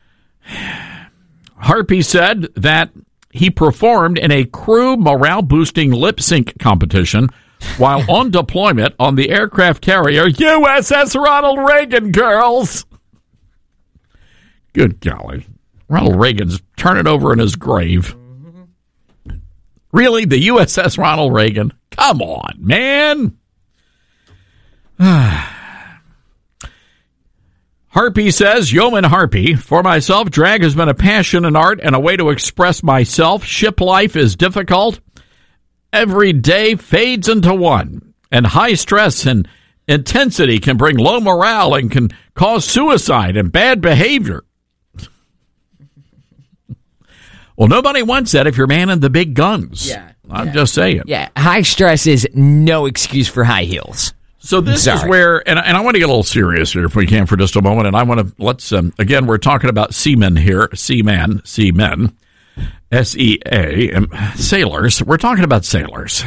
Harpy said that he performed in a crew morale-boosting lip-sync competition while on deployment on the aircraft carrier USS Ronald Reagan, girls. Good golly. Ronald Reagan's turning over in his grave. Really? The USS Ronald Reagan? Come on, man. Harpy says, Yeoman Harpy, for myself, drag has been a passion and art and a way to express myself. Ship life is difficult. Every day fades into one, and high stress and intensity can bring low morale and can cause suicide and bad behavior. Well, nobody wants that if you're manning the big guns. Yeah. I'm just saying. Yeah, high stress is no excuse for high heels. So this is where, and I want to get a little serious here if we can for just a moment, and I want to, let's, again, we're talking about seamen here, seamen, S-E-A, and sailors. We're talking about sailors.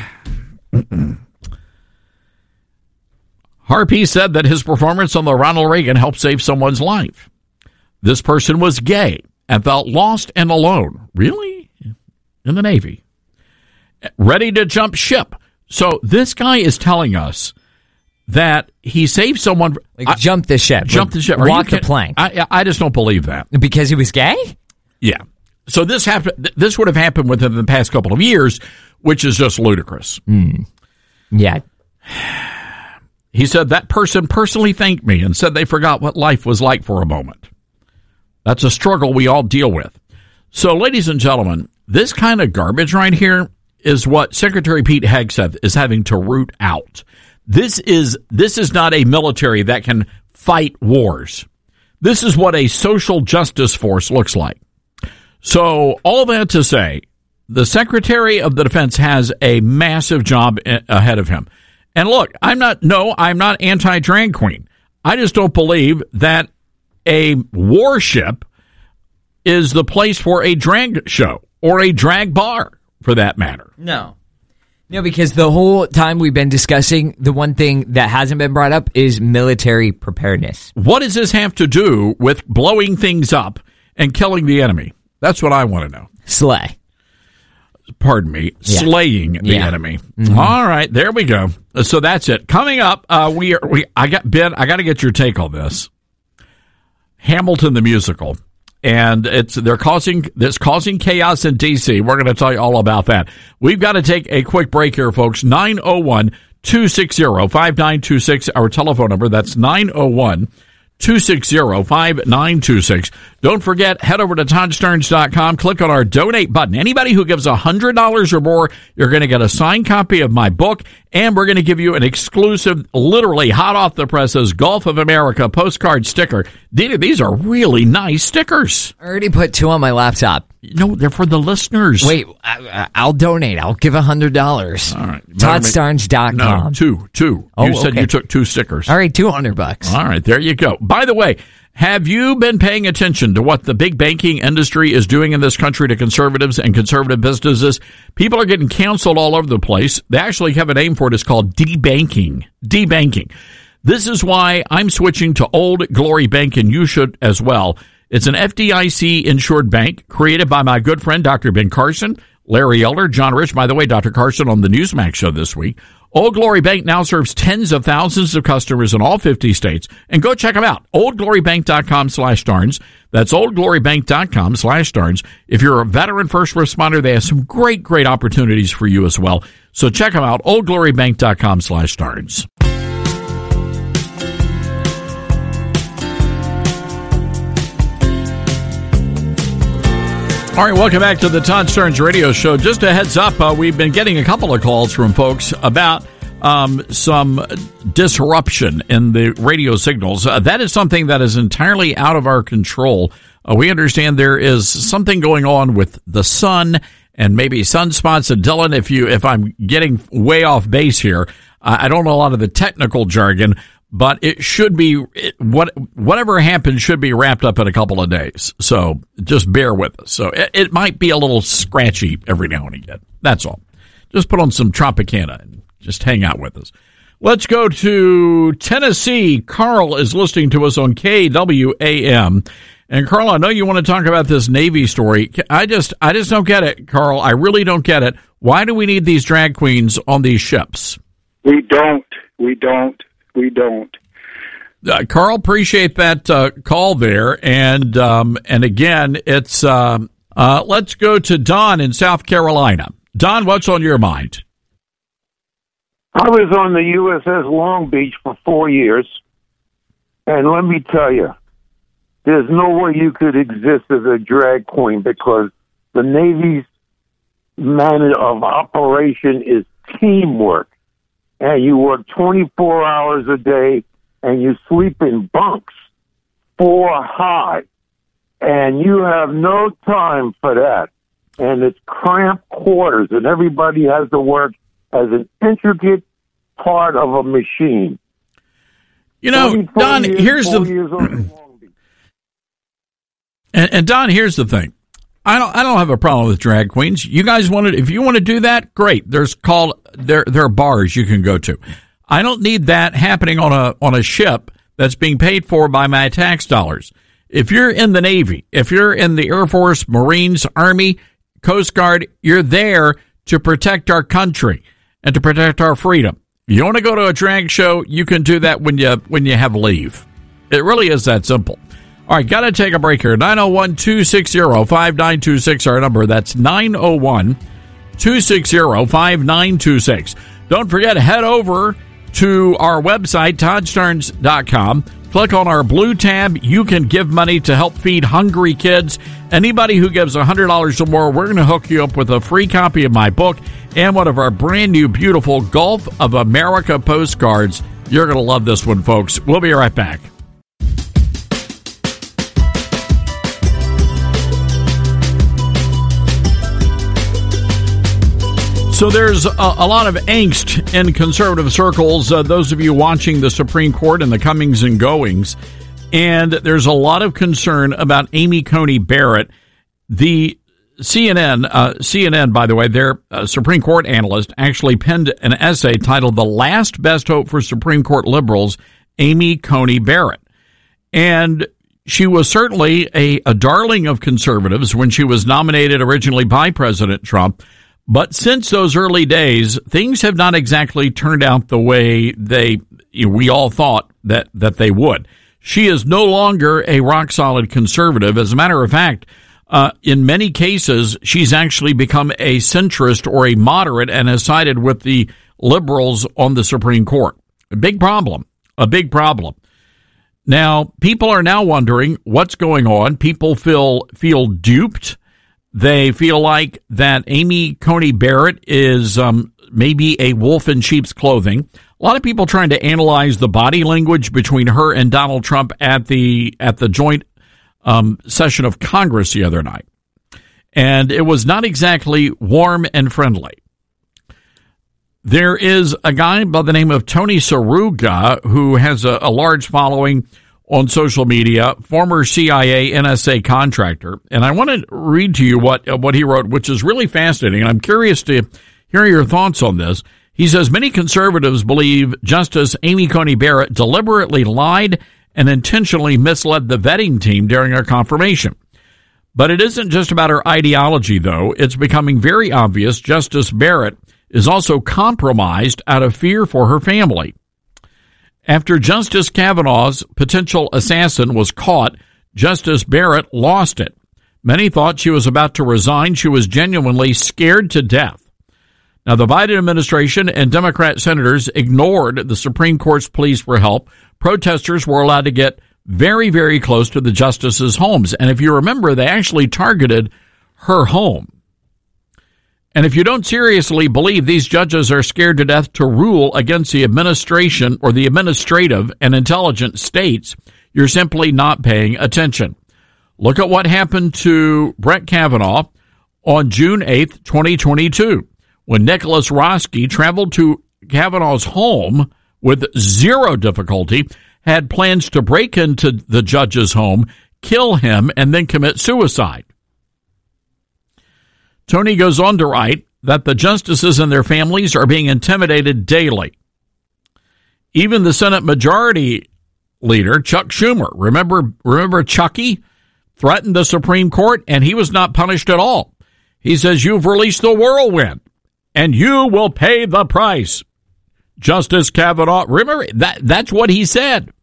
Harpy said that his performance on the Ronald Reagan helped save someone's life. This person was gay and felt lost and alone. Really? In the Navy. Ready to jump ship. So this guy is telling us that he saved someone. Jump the ship. Jump the ship. Walk the plank. I just don't believe that. Because he was gay? Yeah. So this happened. This would have happened within the past couple of years, which is just ludicrous. Yeah. He said that person personally thanked me and said they forgot what life was like for a moment. That's a struggle we all deal with. So, ladies and gentlemen, this kind of garbage right here is what Secretary Pete Hegseth is having to root out. This is not a military that can fight wars. This is what a social justice force looks like. So, all that to say, the Secretary of the Defense has a massive job ahead of him. And look, I'm not anti-drag queen. I just don't believe that a warship is the place for a drag show or a drag bar, for that matter. No, because the whole time we've been discussing, the one thing that hasn't been brought up is military preparedness. What does this have to do with blowing things up and killing the enemy? That's what I want to know. Slay. Pardon me, slaying the enemy. Mm-hmm. All right, there we go. So that's it. Coming up, I got to get your take on this. Hamilton the musical, and it's causing chaos in D.C. We're going to tell you all about that. We've got to take a quick break here, folks. 901-260-5926, our telephone number. That's 901-260-5926. Don't forget, head over to ToddStarnes.com, click on our donate button. Anybody who gives $100 or more, you're going to get a signed copy of my book, and we're going to give you an exclusive, literally hot off the presses, Gulf of America postcard sticker. These are really nice stickers. I already put 2 on my laptop. No, they're for the listeners. Wait, I'll donate. I'll give $100. All right. ToddStarnes.com. No, two. Oh, you said okay. You took 2 stickers. All right, $200. All right, there you go. By the way, have you been paying attention to what the big banking industry is doing in this country to conservatives and conservative businesses? People are getting canceled all over the place. They actually have a name for it. It's called debanking. Debanking. This is why I'm switching to Old Glory Bank, and you should as well. It's an FDIC-insured bank created by my good friend, Dr. Ben Carson, Larry Elder, John Rich. By the way, Dr. Carson on the Newsmax show this week. Old Glory Bank now serves tens of thousands of customers in all 50 states. And go check them out. OldGloryBank.com/Starnes. That's OldGloryBank.com/Starnes. If you're a veteran first responder, they have some great, great opportunities for you as well. So check them out. OldGloryBank.com/Starnes. All right, welcome back to the Todd Starnes Radio Show. Just a heads up, we've been getting a couple of calls from folks about some disruption in the radio signals. That is something that is entirely out of our control. We understand there is something going on with the sun and maybe sunspots. And Dylan, if I'm getting way off base here, I don't know a lot of the technical jargon, but it should be whatever happens should be wrapped up in a couple of days. So just bear with us. So it might be a little scratchy every now and again. That's all. Just put on some Tropicana and just hang out with us. Let's go to Tennessee. Carl is listening to us on KWAM. And Carl, I know you want to talk about this Navy story. I just don't get it, Carl. I really don't get it. Why do we need these drag queens on these ships? We don't. Carl, appreciate that call there. And again, it's let's go to Don in South Carolina. Don, what's on your mind? I was on the USS Long Beach for 4 years, and let me tell you, there's no way you could exist as a drag queen because the Navy's manner of operation is teamwork. And you work 24 hours a day, and you sleep in bunks 4 high, and you have no time for that. And it's cramped quarters, and everybody has to work as an intricate part of a machine. You know, Don, here's and Don, here's the thing. I don't have a problem with drag queens. You guys if you want to do that, great. There are bars you can go to. I don't need that happening on a ship that's being paid for by my tax dollars. If you're in the Navy, if you're in the Air Force, Marines, Army, Coast Guard, you're there to protect our country and to protect our freedom. You want to go to a drag show, you can do that when you have leave. It really is that simple. All right, got to take a break here. 901-260-5926, our number. That's 901-260-5926. Don't forget, head over to our website, ToddStarnes.com. Click on our blue tab. You can give money to help feed hungry kids. Anybody who gives $100 or more, we're going to hook you up with a free copy of my book and one of our brand new beautiful Gulf of America postcards. You're going to love this one, folks. We'll be right back. So there's a lot of angst in conservative circles, those of you watching the Supreme Court and the comings and goings, and there's a lot of concern about Amy Coney Barrett. The CNN, by the way, their Supreme Court analyst actually penned an essay titled "The Last Best Hope for Supreme Court Liberals, Amy Coney Barrett." And she was certainly a darling of conservatives when she was nominated originally by President Trump. But since those early days, things have not exactly turned out the way we all thought that they would. She is no longer a rock-solid conservative. As a matter of fact, in many cases, she's actually become a centrist or a moderate and has sided with the liberals on the Supreme Court. A big problem. Now, people are now wondering what's going on. People feel duped. They feel like that Amy Coney Barrett is maybe a wolf in sheep's clothing. A lot of people trying to analyze the body language between her and Donald Trump at the joint session of Congress the other night. And it was not exactly warm and friendly. There is a guy by the name of Tony Saruga who has a large following on social media, former CIA NSA contractor. And I want to read to you what he wrote, which is really fascinating. And I'm curious to hear your thoughts on this. He says, many conservatives believe Justice Amy Coney Barrett deliberately lied and intentionally misled the vetting team during her confirmation. But it isn't just about her ideology, though. It's becoming very obvious Justice Barrett is also compromised out of fear for her family. After Justice Kavanaugh's potential assassin was caught, Justice Barrett lost it. Many thought she was about to resign. She was genuinely scared to death. Now, the Biden administration and Democrat senators ignored the Supreme Court's pleas for help. Protesters were allowed to get very, very close to the justices' homes. And if you remember, they actually targeted her home. And if you don't seriously believe these judges are scared to death to rule against the administration or the administrative and intelligent states, you're simply not paying attention. Look at what happened to Brett Kavanaugh on June 8th, 2022, when Nicholas Roski traveled to Kavanaugh's home with zero difficulty, had plans to break into the judge's home, kill him, and then commit suicide. Tony goes on to write that the justices and their families are being intimidated daily. Even the Senate Majority Leader, Chuck Schumer, remember Chucky, threatened the Supreme Court, and he was not punished at all. He says, you've released the whirlwind, and you will pay the price. Justice Kavanaugh, remember, that's what he said.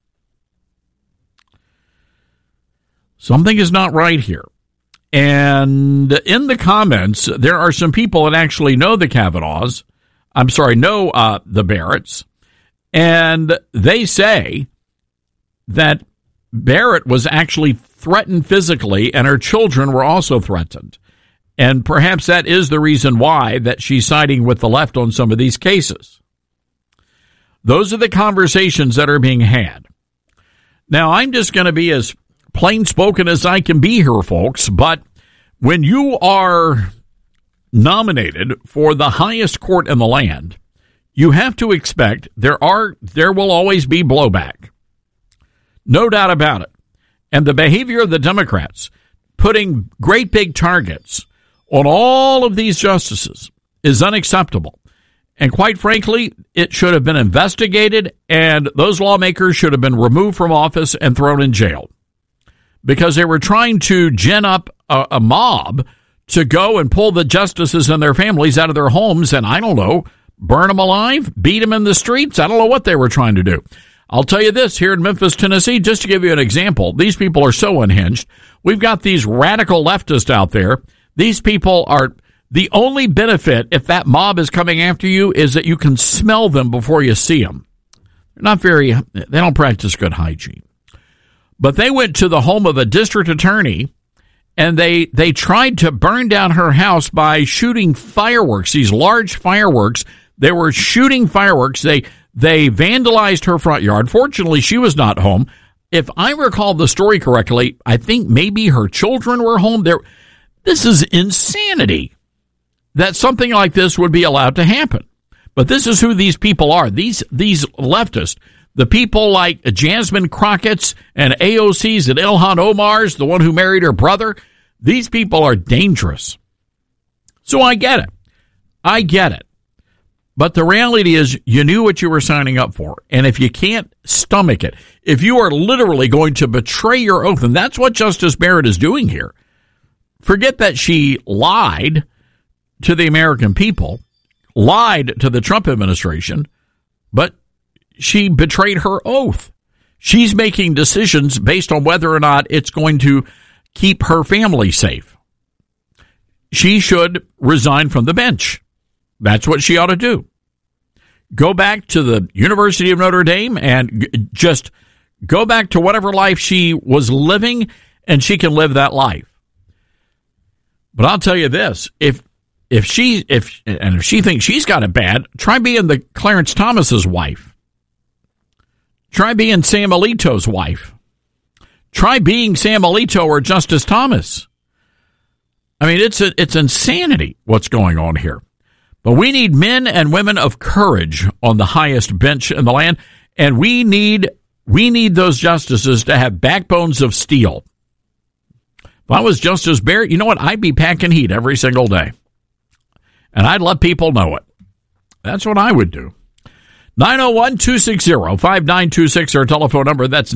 Something is not right here. And in the comments, there are some people that actually know the Kavanaughs. Know the Barretts. And they say that Barrett was actually threatened physically, and her children were also threatened. And perhaps that is the reason why that she's siding with the left on some of these cases. Those are the conversations that are being had. Now, I'm just going to be as plain spoken as I can be here, folks, but when you are nominated for the highest court in the land, you have to expect there will always be blowback. No doubt about it. And the behavior of the Democrats, putting great big targets on all of these justices, is unacceptable. And quite frankly, it should have been investigated, and those lawmakers should have been removed from office and thrown in jail, because they were trying to gin up a mob to go and pull the justices and their families out of their homes and, I don't know, burn them alive, beat them in the streets. I don't know what they were trying to do. I'll tell you this, here in Memphis, Tennessee, just to give you an example, these people are so unhinged. We've got these radical leftists out there. These people are, the only benefit if that mob is coming after you is that you can smell them before you see them. They don't practice good hygiene. But they went to the home of a district attorney, and they tried to burn down her house by shooting fireworks, these large fireworks. They were shooting fireworks. They vandalized her front yard. Fortunately, she was not home. If I recall the story correctly, I think maybe her children were home. This is insanity that something like this would be allowed to happen. But this is who these people are. These leftists, the people like Jasmine Crockett's and AOC's and Ilhan Omar's, the one who married her brother, these people are dangerous. So I get it. But the reality is you knew what you were signing up for. And if you can't stomach it, if you are literally going to betray your oath, and that's what Justice Barrett is doing here, forget that she lied to the American people, lied to the Trump administration, but she betrayed her oath. She's making decisions based on whether or not it's going to keep her family safe. She should resign from the bench. That's what she ought to do. Go back to the University of Notre Dame and just go back to whatever life she was living, and she can live that life. But I'll tell you this, if she thinks she's got it bad, try being the Clarence Thomas's wife. Try being Sam Alito's wife. Try being Sam Alito or Justice Thomas. I mean, it's insanity what's going on here. But we need men and women of courage on the highest bench in the land, and we need those justices to have backbones of steel. If I was Justice Barrett, you know what? I'd be packing heat every single day. And I'd let people know it. That's what I would do. 901-260-5926, our telephone number. That's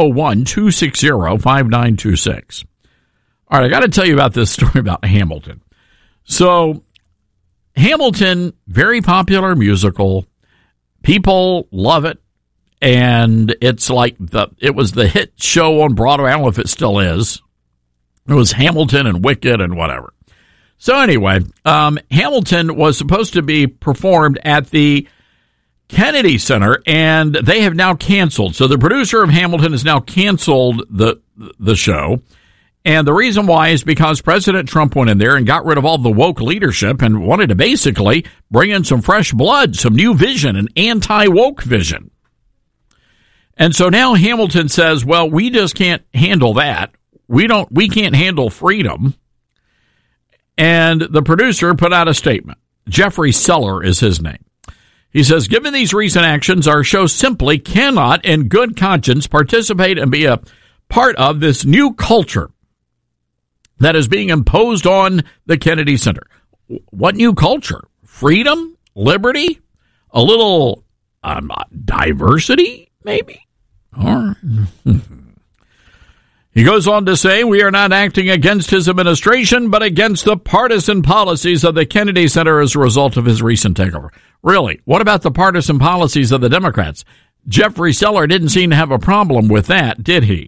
901-260-5926. All right, I got to tell you about this story about Hamilton. So, Hamilton, very popular musical. People love it. And it's like it was the hit show on Broadway. I don't know if it still is. It was Hamilton and Wicked and whatever. So anyway, Hamilton was supposed to be performed at the Kennedy Center, and they have now canceled. So the producer of Hamilton has now canceled the show. And the reason why is because President Trump went in there and got rid of all the woke leadership and wanted to basically bring in some fresh blood, some new vision, an anti-woke vision. And so now Hamilton says, well, we just can't handle that. We can't handle freedom. And the producer put out a statement. Jeffrey Seller is his name. He says, given these recent actions, our show simply cannot in good conscience participate and be a part of this new culture that is being imposed on the Kennedy Center. What new culture? Freedom? Liberty? A little diversity, maybe? All right. He goes on to say, we are not acting against his administration, but against the partisan policies of the Kennedy Center as a result of his recent takeover. Really? What about the partisan policies of the Democrats? Jeffrey Seller didn't seem to have a problem with that, did he?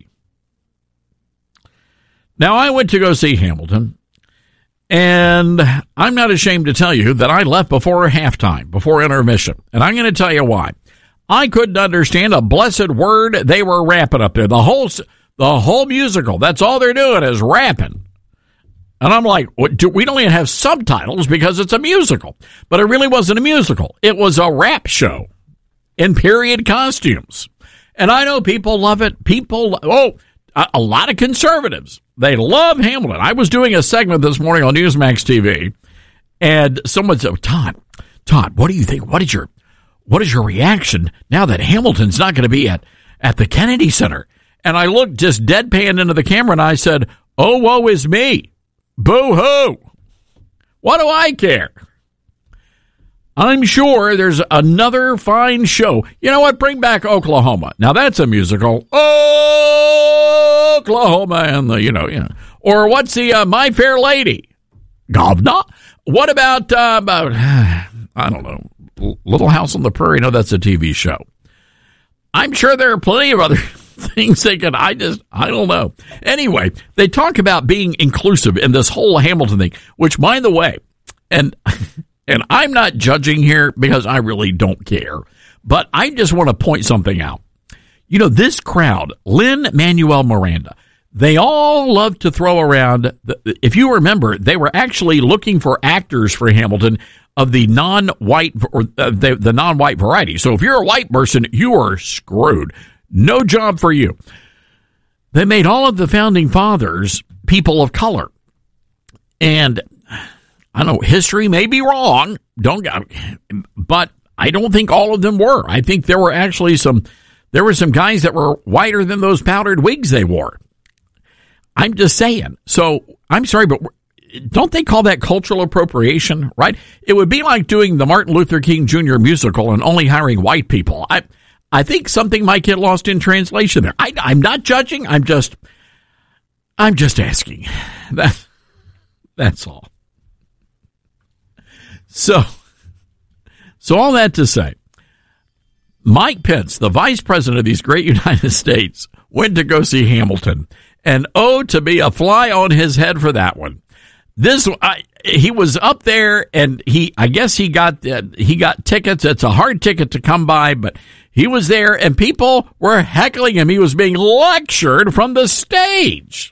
Now, I went to go see Hamilton, and I'm not ashamed to tell you that I left before halftime, before intermission. And I'm going to tell you why. I couldn't understand a blessed word they were rapping up there. The whole musical, that's all they're doing is rapping. And I'm like, we don't even have subtitles because it's a musical. But it really wasn't a musical. It was a rap show in period costumes. And I know people love it. A lot of conservatives, they love Hamilton. I was doing a segment this morning on Newsmax TV, and someone said, Todd, what do you think? What is your reaction now that Hamilton's not going to be at the Kennedy Center? And I looked just deadpan into the camera, and I said, oh, woe is me. Boo-hoo. What do I care? I'm sure there's another fine show. You know what? Bring back Oklahoma. Now, that's a musical. Oklahoma and Or what's the My Fair Lady? Governor? What about, I don't know, Little House on the Prairie? No, that's a TV show. I'm sure there are plenty of other things they could, I don't know. Anyway, they talk about being inclusive in this whole Hamilton thing, which, by the way, and I'm not judging here because I really don't care, but I just want to point something out. This crowd, Lin-Manuel Miranda, they all love to throw around, if you remember, they were actually looking for actors for Hamilton of the non-white or the non-white variety. So if you're a white person, you are screwed. No job for you. They made all of the founding fathers people of color. And I don't know, history may be wrong, but I don't think all of them were. I think there were actually some guys that were whiter than those powdered wigs they wore. I'm just saying. So I'm sorry, but don't they call that cultural appropriation, right? It would be like doing the Martin Luther King Jr. musical and only hiring white people. I think something might get lost in translation there. I'm not judging. I'm just asking. That's all. So all that to say, Mike Pence, the vice president of these great United States, went to go see Hamilton. And to be a fly on his head for that one. He was up there, and I guess he got tickets. It's a hard ticket to come by, but he was there, and people were heckling him. He was being lectured from the stage.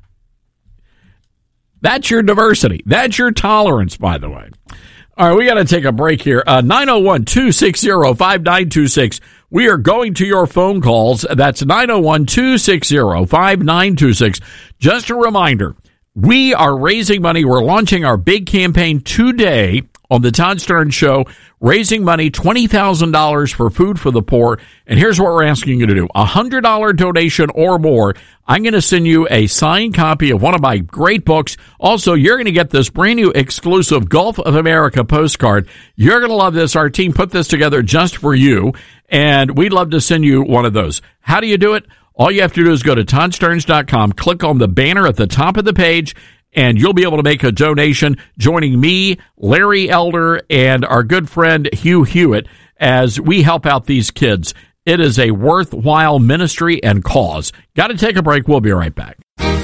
That's your diversity. That's your tolerance, by the way. All right, we got to take a break here. 901-260-5926. We are going to your phone calls. That's 901-260-5926. Just a reminder, we are raising money. We're launching our big campaign today on the Todd Stern Show, raising money, $20,000 for food for the poor. And here's what we're asking you to do. $100 donation or more. I'm going to send you a signed copy of one of my great books. Also, you're going to get this brand new exclusive Gulf of America postcard. You're going to love this. Our team put this together just for you, and we'd love to send you one of those. How do you do it? All you have to do is go to toddsterns.com, click on the banner at the top of the page, and you'll be able to make a donation, joining me, Larry Elder, and our good friend Hugh Hewitt as we help out these kids. It is a worthwhile ministry and cause. Got to take a break. We'll be right back.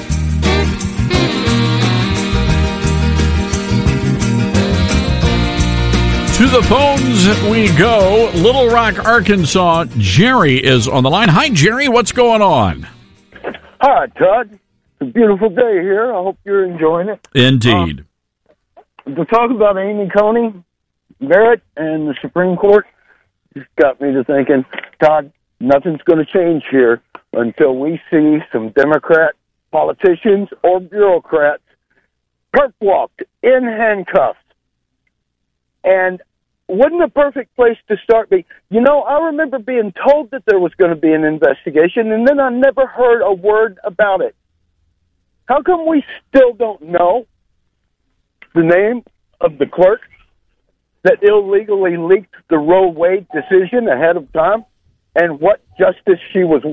To the phones we go. Little Rock, Arkansas. Jerry is on the line. Hi, Jerry. What's going on? Hi, Todd. It's a beautiful day here. I hope you're enjoying it. Indeed. To talk about Amy Coney Barrett and the Supreme Court just got me to thinking, Todd, nothing's going to change here until we see some Democrat politicians or bureaucrats perp walked in handcuffs. And wouldn't a perfect place to start be? I remember being told that there was going to be an investigation, and then I never heard a word about it. How come we still don't know the name of the clerk that illegally leaked the Roe Wade decision ahead of time, and what justice she was,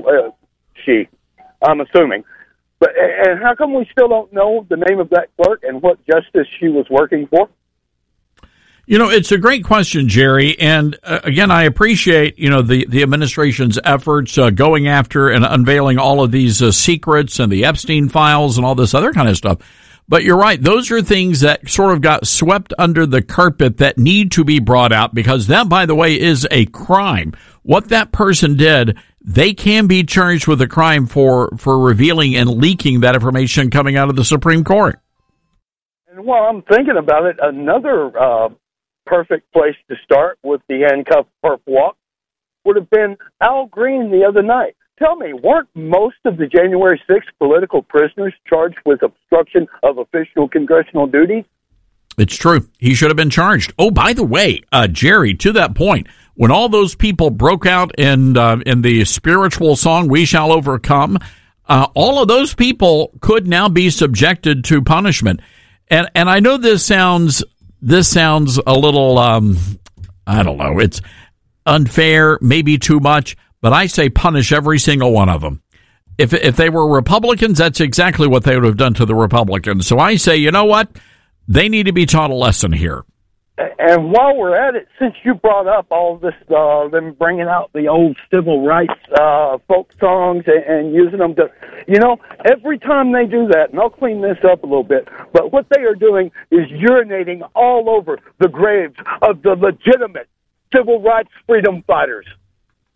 I'm assuming. And how come we still don't know the name of that clerk and what justice she was working for? It's a great question, Jerry. And again, I appreciate, the administration's efforts going after and unveiling all of these secrets and the Epstein files and all this other kind of stuff. But you're right. Those are things that sort of got swept under the carpet that need to be brought out, because that, by the way, is a crime. What that person did, they can be charged with a crime for revealing and leaking that information coming out of the Supreme Court. And while I'm thinking about it, another perfect place to start with the handcuff perp walk would have been Al Green the other night. Tell me, weren't most of the January 6th political prisoners charged with obstruction of official congressional duties? It's true. He should have been charged. Oh, by the way, Jerry, to that point, when all those people broke out in the spiritual song, We Shall Overcome, all of those people could now be subjected to punishment. And I know this sounds a little, I don't know, it's unfair, maybe too much, but I say punish every single one of them. If they were Republicans, that's exactly what they would have done to the Republicans. So I say, you know what? They need to be taught a lesson here. And while we're at it, since you brought up all this, them bringing out the old civil rights folk songs and using them to, every time they do that, and I'll clean this up a little bit, but what they are doing is urinating all over the graves of the legitimate civil rights freedom fighters.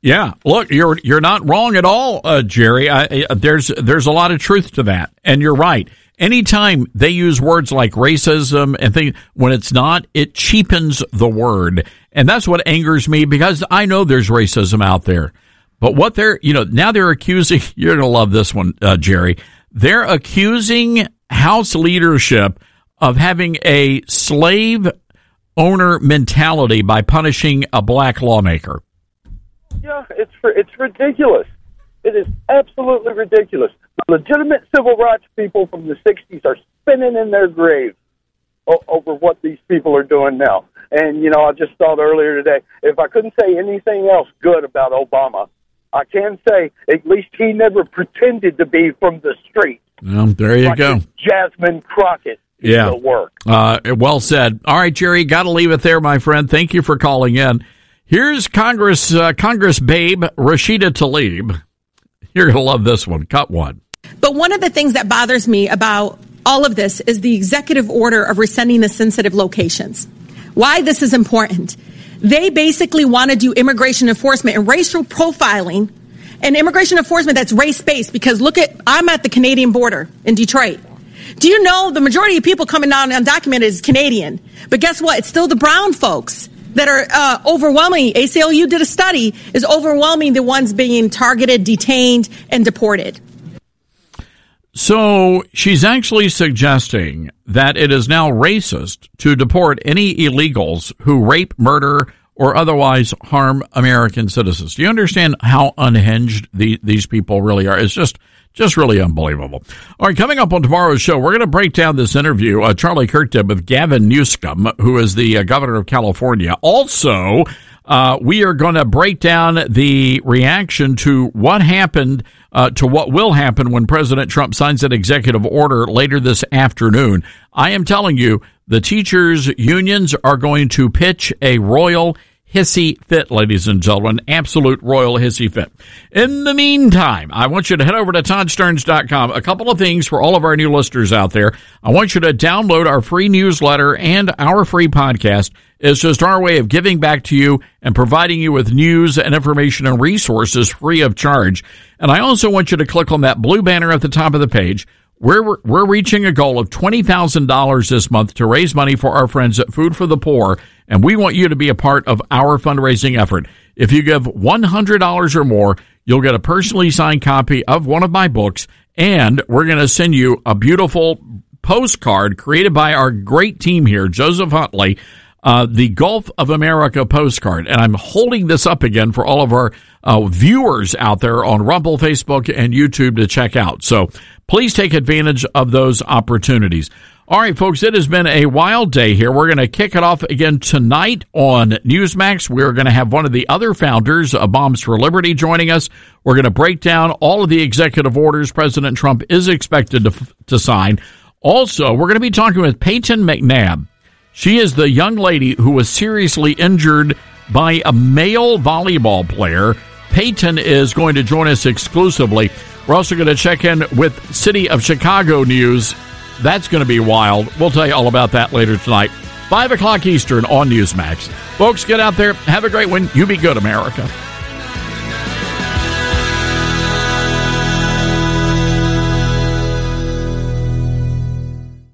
Yeah, look, you're not wrong at all, Jerry. There's a lot of truth to that, and you're right. Anytime they use words like racism and things, when it's not, it cheapens the word, and that's what angers me, because I know there's racism out there. But what now they're accusing. You're gonna love this one, Jerry. They're accusing House leadership of having a slave owner mentality by punishing a black lawmaker. Yeah, it's ridiculous. It is absolutely ridiculous. The legitimate civil rights people from the 60s are spinning in their grave over what these people are doing now. And, I just thought earlier today, if I couldn't say anything else good about Obama, I can say at least he never pretended to be from the street. Well, there you go. Jasmine Crockett. Yeah. Work. Well said. All right, Jerry, got to leave it there, my friend. Thank you for calling in. Here's Congress babe Rashida Tlaib. You're going to love this one. Cut one. But one of the things that bothers me about all of this is the executive order of rescinding the sensitive locations. Why this is important. They basically want to do immigration enforcement and racial profiling and immigration enforcement that's race-based, because I'm at the Canadian border in Detroit. Do you know the majority of people coming down undocumented is Canadian? But guess what? It's still the brown folks that are overwhelming. ACLU did a study, is overwhelming the ones being targeted, detained, and deported. So she's actually suggesting that it is now racist to deport any illegals who rape, murder, or otherwise harm American citizens. Do you understand how unhinged these people really are? It's just really unbelievable. All right, coming up on tomorrow's show, we're going to break down this interview Charlie Kirk did with Gavin Newsom, who is the governor of California. Also, we are going to break down the reaction to what happened, to what will happen when President Trump signs an executive order later this afternoon. I am telling you, the teachers' unions are going to pitch a royal hissy fit, ladies and gentlemen, absolute royal hissy fit. In the meantime, I want you to head over to ToddStearns.com. A couple of things for all of our new listeners out there. I want you to download our free newsletter and our free podcast. It's just our way of giving back to you and providing you with news and information and resources free of charge. And I also want you to click on that blue banner at the top of the page. We're reaching a goal of $20,000 this month to raise money for our friends at Food for the Poor, and we want you to be a part of our fundraising effort. If you give $100 or more, you'll get a personally signed copy of one of my books, and we're going to send you a beautiful postcard created by our great team here, Joseph Huntley, the Gulf of America postcard. And I'm holding this up again for all of our viewers out there on Rumble, Facebook, and YouTube to check out. So please take advantage of those opportunities. All right, folks, it has been a wild day here. We're going to kick it off again tonight on Newsmax. We're going to have one of the other founders of Moms for Liberty joining us. We're going to break down all of the executive orders President Trump is expected to sign. Also, we're going to be talking with Peyton McNabb. She is the young lady who was seriously injured by a male volleyball player. Peyton is going to join us exclusively. We're also going to check in with City of Chicago news. That's going to be wild. We'll tell you all about that later tonight. 5 o'clock Eastern on Newsmax. Folks, get out there. Have a great one. You be good, America.